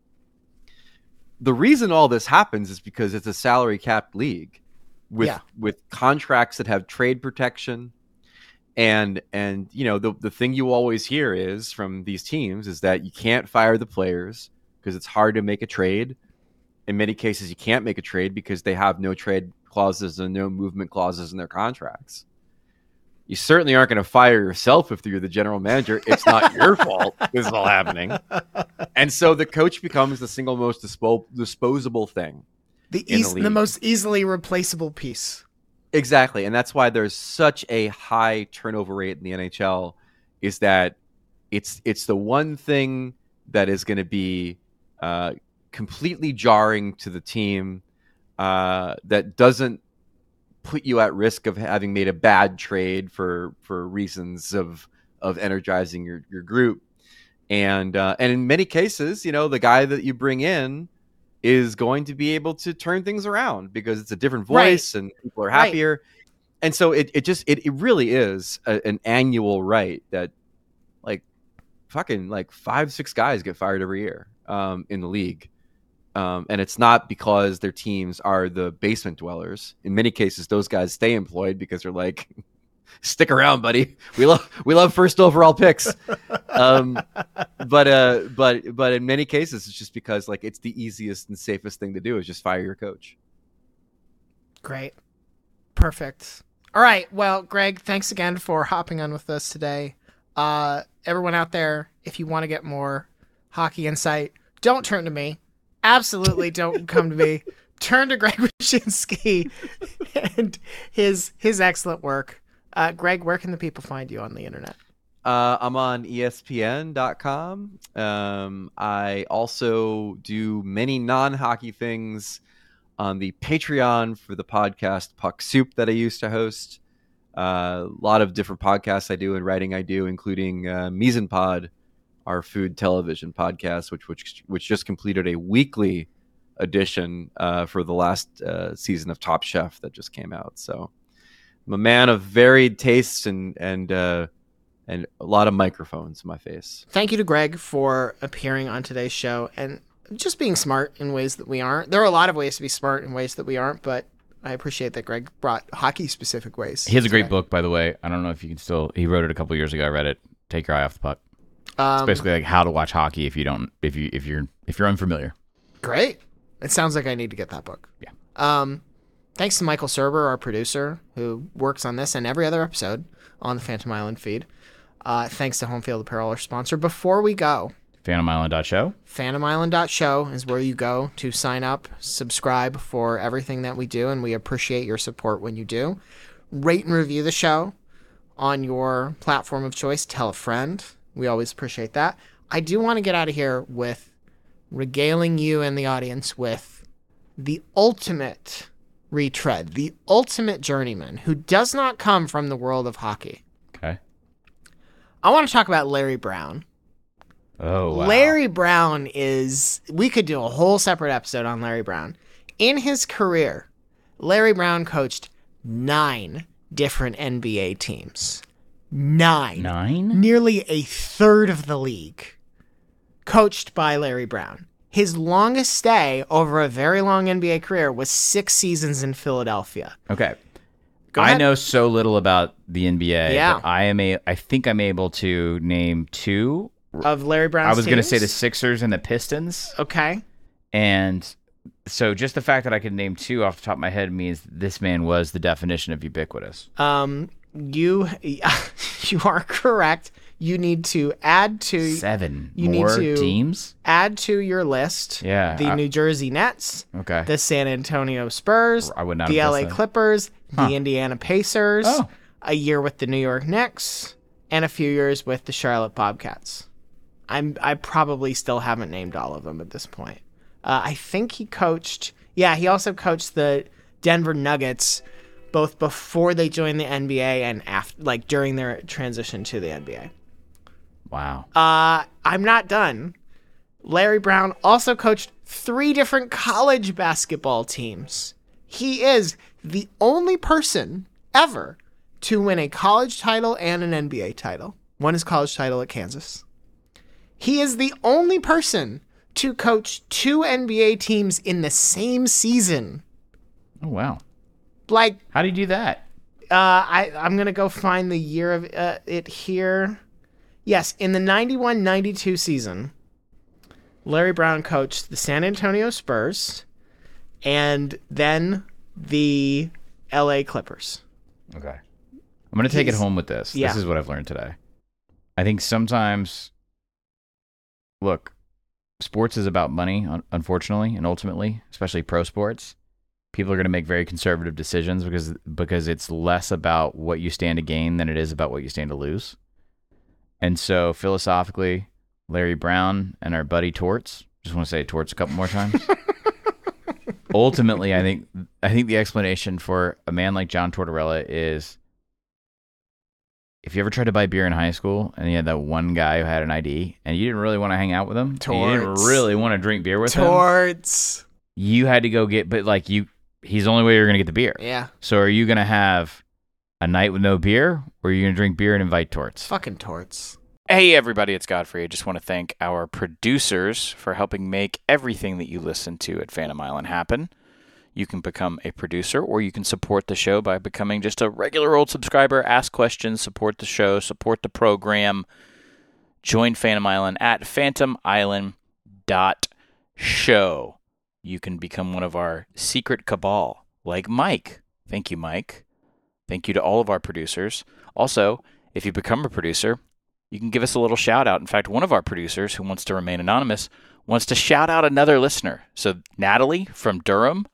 [SPEAKER 3] the reason all this happens is because it's a salary capped league with
[SPEAKER 1] Yeah.
[SPEAKER 3] with contracts that have trade protection. And and you know the the thing you always hear is from these teams is that you can't fire the players because it's hard to make a trade. In many cases, you can't make a trade because they have no trade clauses and no movement clauses in their contracts. You certainly aren't going to fire yourself if you're the general manager. It's not your fault this is all happening. And so the coach becomes the single most dispo- disposable thing.
[SPEAKER 1] The,
[SPEAKER 3] in
[SPEAKER 1] eas-
[SPEAKER 3] the
[SPEAKER 1] the
[SPEAKER 3] league.
[SPEAKER 1] most easily replaceable piece.
[SPEAKER 3] Exactly. And that's why there's such a high turnover rate in the N H L, is that it's it's the one thing that is going to be uh, completely jarring to the team, uh, that doesn't put you at risk of having made a bad trade for for reasons of of energizing your, your group. And uh, and in many cases, you know, the guy that you bring in is going to be able to turn things around because it's a different voice
[SPEAKER 1] Right.
[SPEAKER 3] and people are
[SPEAKER 1] Right.
[SPEAKER 3] happier. And so it, it just it, it really is a, an annual right that like fucking like five, six guys get fired every year um, in the league. Um, and it's not because their teams are the basement dwellers. In many cases, those guys stay employed because they're like, stick around, buddy. We love we love first overall picks. Um, but uh, but but in many cases, it's just because like it's the easiest and safest thing to do is just fire your coach.
[SPEAKER 1] Great. Perfect. All right. Well, Greg, thanks again for hopping on with us today. Uh, everyone out there, if you want to get more hockey insight, don't turn to me. Absolutely don't come to me. Turn to Greg Wyshynski and his his excellent work. Uh, Greg, where can the people find you on the internet?
[SPEAKER 3] Uh, I'm on E S P N dot com. Um, I also do many non-hockey things on the Patreon for the podcast Puck Soup that I used to host. Uh, a lot of different podcasts I do and writing I do, including uh, Mise en Pod, our food television podcast, which which which just completed a weekly edition uh, for the last uh, season of Top Chef that just came out. So I'm a man of varied tastes and and uh, and a lot of microphones in my face.
[SPEAKER 1] Thank you to Greg for appearing on today's show and just being smart in ways that we aren't. There are a lot of ways to be smart in ways that we aren't, but I appreciate that Greg brought hockey-specific ways.
[SPEAKER 2] He has a great
[SPEAKER 1] today.
[SPEAKER 2] book, by the way. I don't know if you can still. He wrote it a couple years ago. I read it. Take your eye off the puck.
[SPEAKER 1] Um,
[SPEAKER 2] It's basically like how to watch hockey if you don't, if you, if you're, if you're unfamiliar.
[SPEAKER 1] Great. It sounds like I need to get that book.
[SPEAKER 2] Yeah.
[SPEAKER 1] Um, thanks to Michael Serber, our producer, who works on this and every other episode on the Phantom Island feed. Uh, thanks to Home Field Apparel, our sponsor. Before we go,
[SPEAKER 2] Phantom Island dot show.
[SPEAKER 1] phantom island dot show is where you go to sign up, subscribe for everything that we do, and we appreciate your support when you do. Rate and review the show on your platform of choice. Tell a friend. We always appreciate that. I do want to get out of here with regaling you and the audience with the ultimate retread, the ultimate journeyman who does not come from the world of hockey.
[SPEAKER 2] Okay.
[SPEAKER 1] I want to talk about Larry Brown.
[SPEAKER 2] Oh, wow.
[SPEAKER 1] Larry Brown is, we could do a whole separate episode on Larry Brown. In his career, Larry Brown coached nine different N B A teams. Nine.
[SPEAKER 2] Nine?
[SPEAKER 1] Nearly a third of the league coached by Larry Brown. His longest stay over a very long N B A career was six seasons in Philadelphia.
[SPEAKER 2] Okay.
[SPEAKER 1] Go
[SPEAKER 2] I
[SPEAKER 1] ahead.
[SPEAKER 2] know so little about the N B A.
[SPEAKER 1] Yeah.
[SPEAKER 2] But I am a. I think I'm able to name two.
[SPEAKER 1] Of Larry Brown's
[SPEAKER 2] I was going to
[SPEAKER 1] teams?
[SPEAKER 2] say the Sixers and the Pistons.
[SPEAKER 1] Okay.
[SPEAKER 2] And so just the fact that I could name two off the top of my head means this man was the definition of ubiquitous.
[SPEAKER 1] Um, you you are correct. You need to add to
[SPEAKER 2] Seven
[SPEAKER 1] you need
[SPEAKER 2] more
[SPEAKER 1] to-
[SPEAKER 2] teams?
[SPEAKER 1] add to your list
[SPEAKER 2] Yeah,
[SPEAKER 1] the
[SPEAKER 2] I-
[SPEAKER 1] New Jersey Nets,
[SPEAKER 2] Okay.
[SPEAKER 1] the San Antonio Spurs,
[SPEAKER 2] I would not
[SPEAKER 1] the
[SPEAKER 2] have
[SPEAKER 1] L A
[SPEAKER 2] guessed that.
[SPEAKER 1] Clippers,
[SPEAKER 2] Huh.
[SPEAKER 1] the Indiana Pacers,
[SPEAKER 2] Oh.
[SPEAKER 1] a year with the New York Knicks, and a few years with the Charlotte Bobcats. I'm I probably still haven't named all of them at this point. Uh, I think he coached. Yeah, he also coached the Denver Nuggets, both before they joined the N B A and after, like during their transition to the N B A.
[SPEAKER 2] Wow.
[SPEAKER 1] Uh, I'm not done. Larry Brown also coached three different college basketball teams. He is the only person ever to win a college title and an N B A title. won his college title at Kansas. He is the only person to coach two N B A teams in the same season.
[SPEAKER 2] Oh, wow.
[SPEAKER 1] Like,
[SPEAKER 2] how do you do that?
[SPEAKER 1] Uh, I, I'm going to go find the year of uh, it here. Yes, in the ninety-one ninety-two season, Larry Brown coached the San Antonio Spurs and then the L A Clippers.
[SPEAKER 2] Okay. I'm going to take
[SPEAKER 1] He's,
[SPEAKER 2] it home with this.
[SPEAKER 1] Yeah.
[SPEAKER 2] This is what I've learned today. I think sometimes, look, sports is about money, unfortunately, and ultimately, especially pro sports. People are going to make very conservative decisions because because it's less about what you stand to gain than it is about what you stand to lose. And so, philosophically, Larry Brown and our buddy Torts, just want to say Torts a couple more times. Ultimately, I think I think the explanation for a man like John Tortorella is, if you ever tried to buy beer in high school and you had that one guy who had an I D and you didn't really want to hang out with him, and you didn't really want to drink beer with
[SPEAKER 1] Torts.
[SPEAKER 2] him, you had to go get, but like you, he's the only way you're going to get the beer.
[SPEAKER 1] Yeah.
[SPEAKER 2] So are you going to have a night with no beer, or are you going to drink beer and invite Torts?
[SPEAKER 1] Fucking Torts.
[SPEAKER 4] Hey everybody, it's Godfrey. I just want to thank our producers for helping make everything that you listen to at Phantom Island happen. You can become a producer, or you can support the show by becoming just a regular old subscriber. Ask questions, support the show, support the program. Join Phantom Island at phantom island dot show. You can become one of our secret cabal, like Mike. Thank you, Mike. Thank you to all of our producers. Also, if you become a producer, you can give us a little shout out. In fact, one of our producers, who wants to remain anonymous, wants to shout out another listener. So, Natalie from Durham,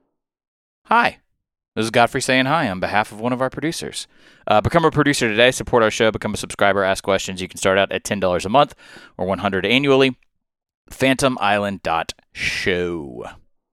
[SPEAKER 4] hi. This is Godfrey saying hi on behalf of one of our producers. Uh, become a producer today. Support our show. Become a subscriber. Ask questions. You can start out at ten dollars a month or one hundred dollars annually. phantom island dot show.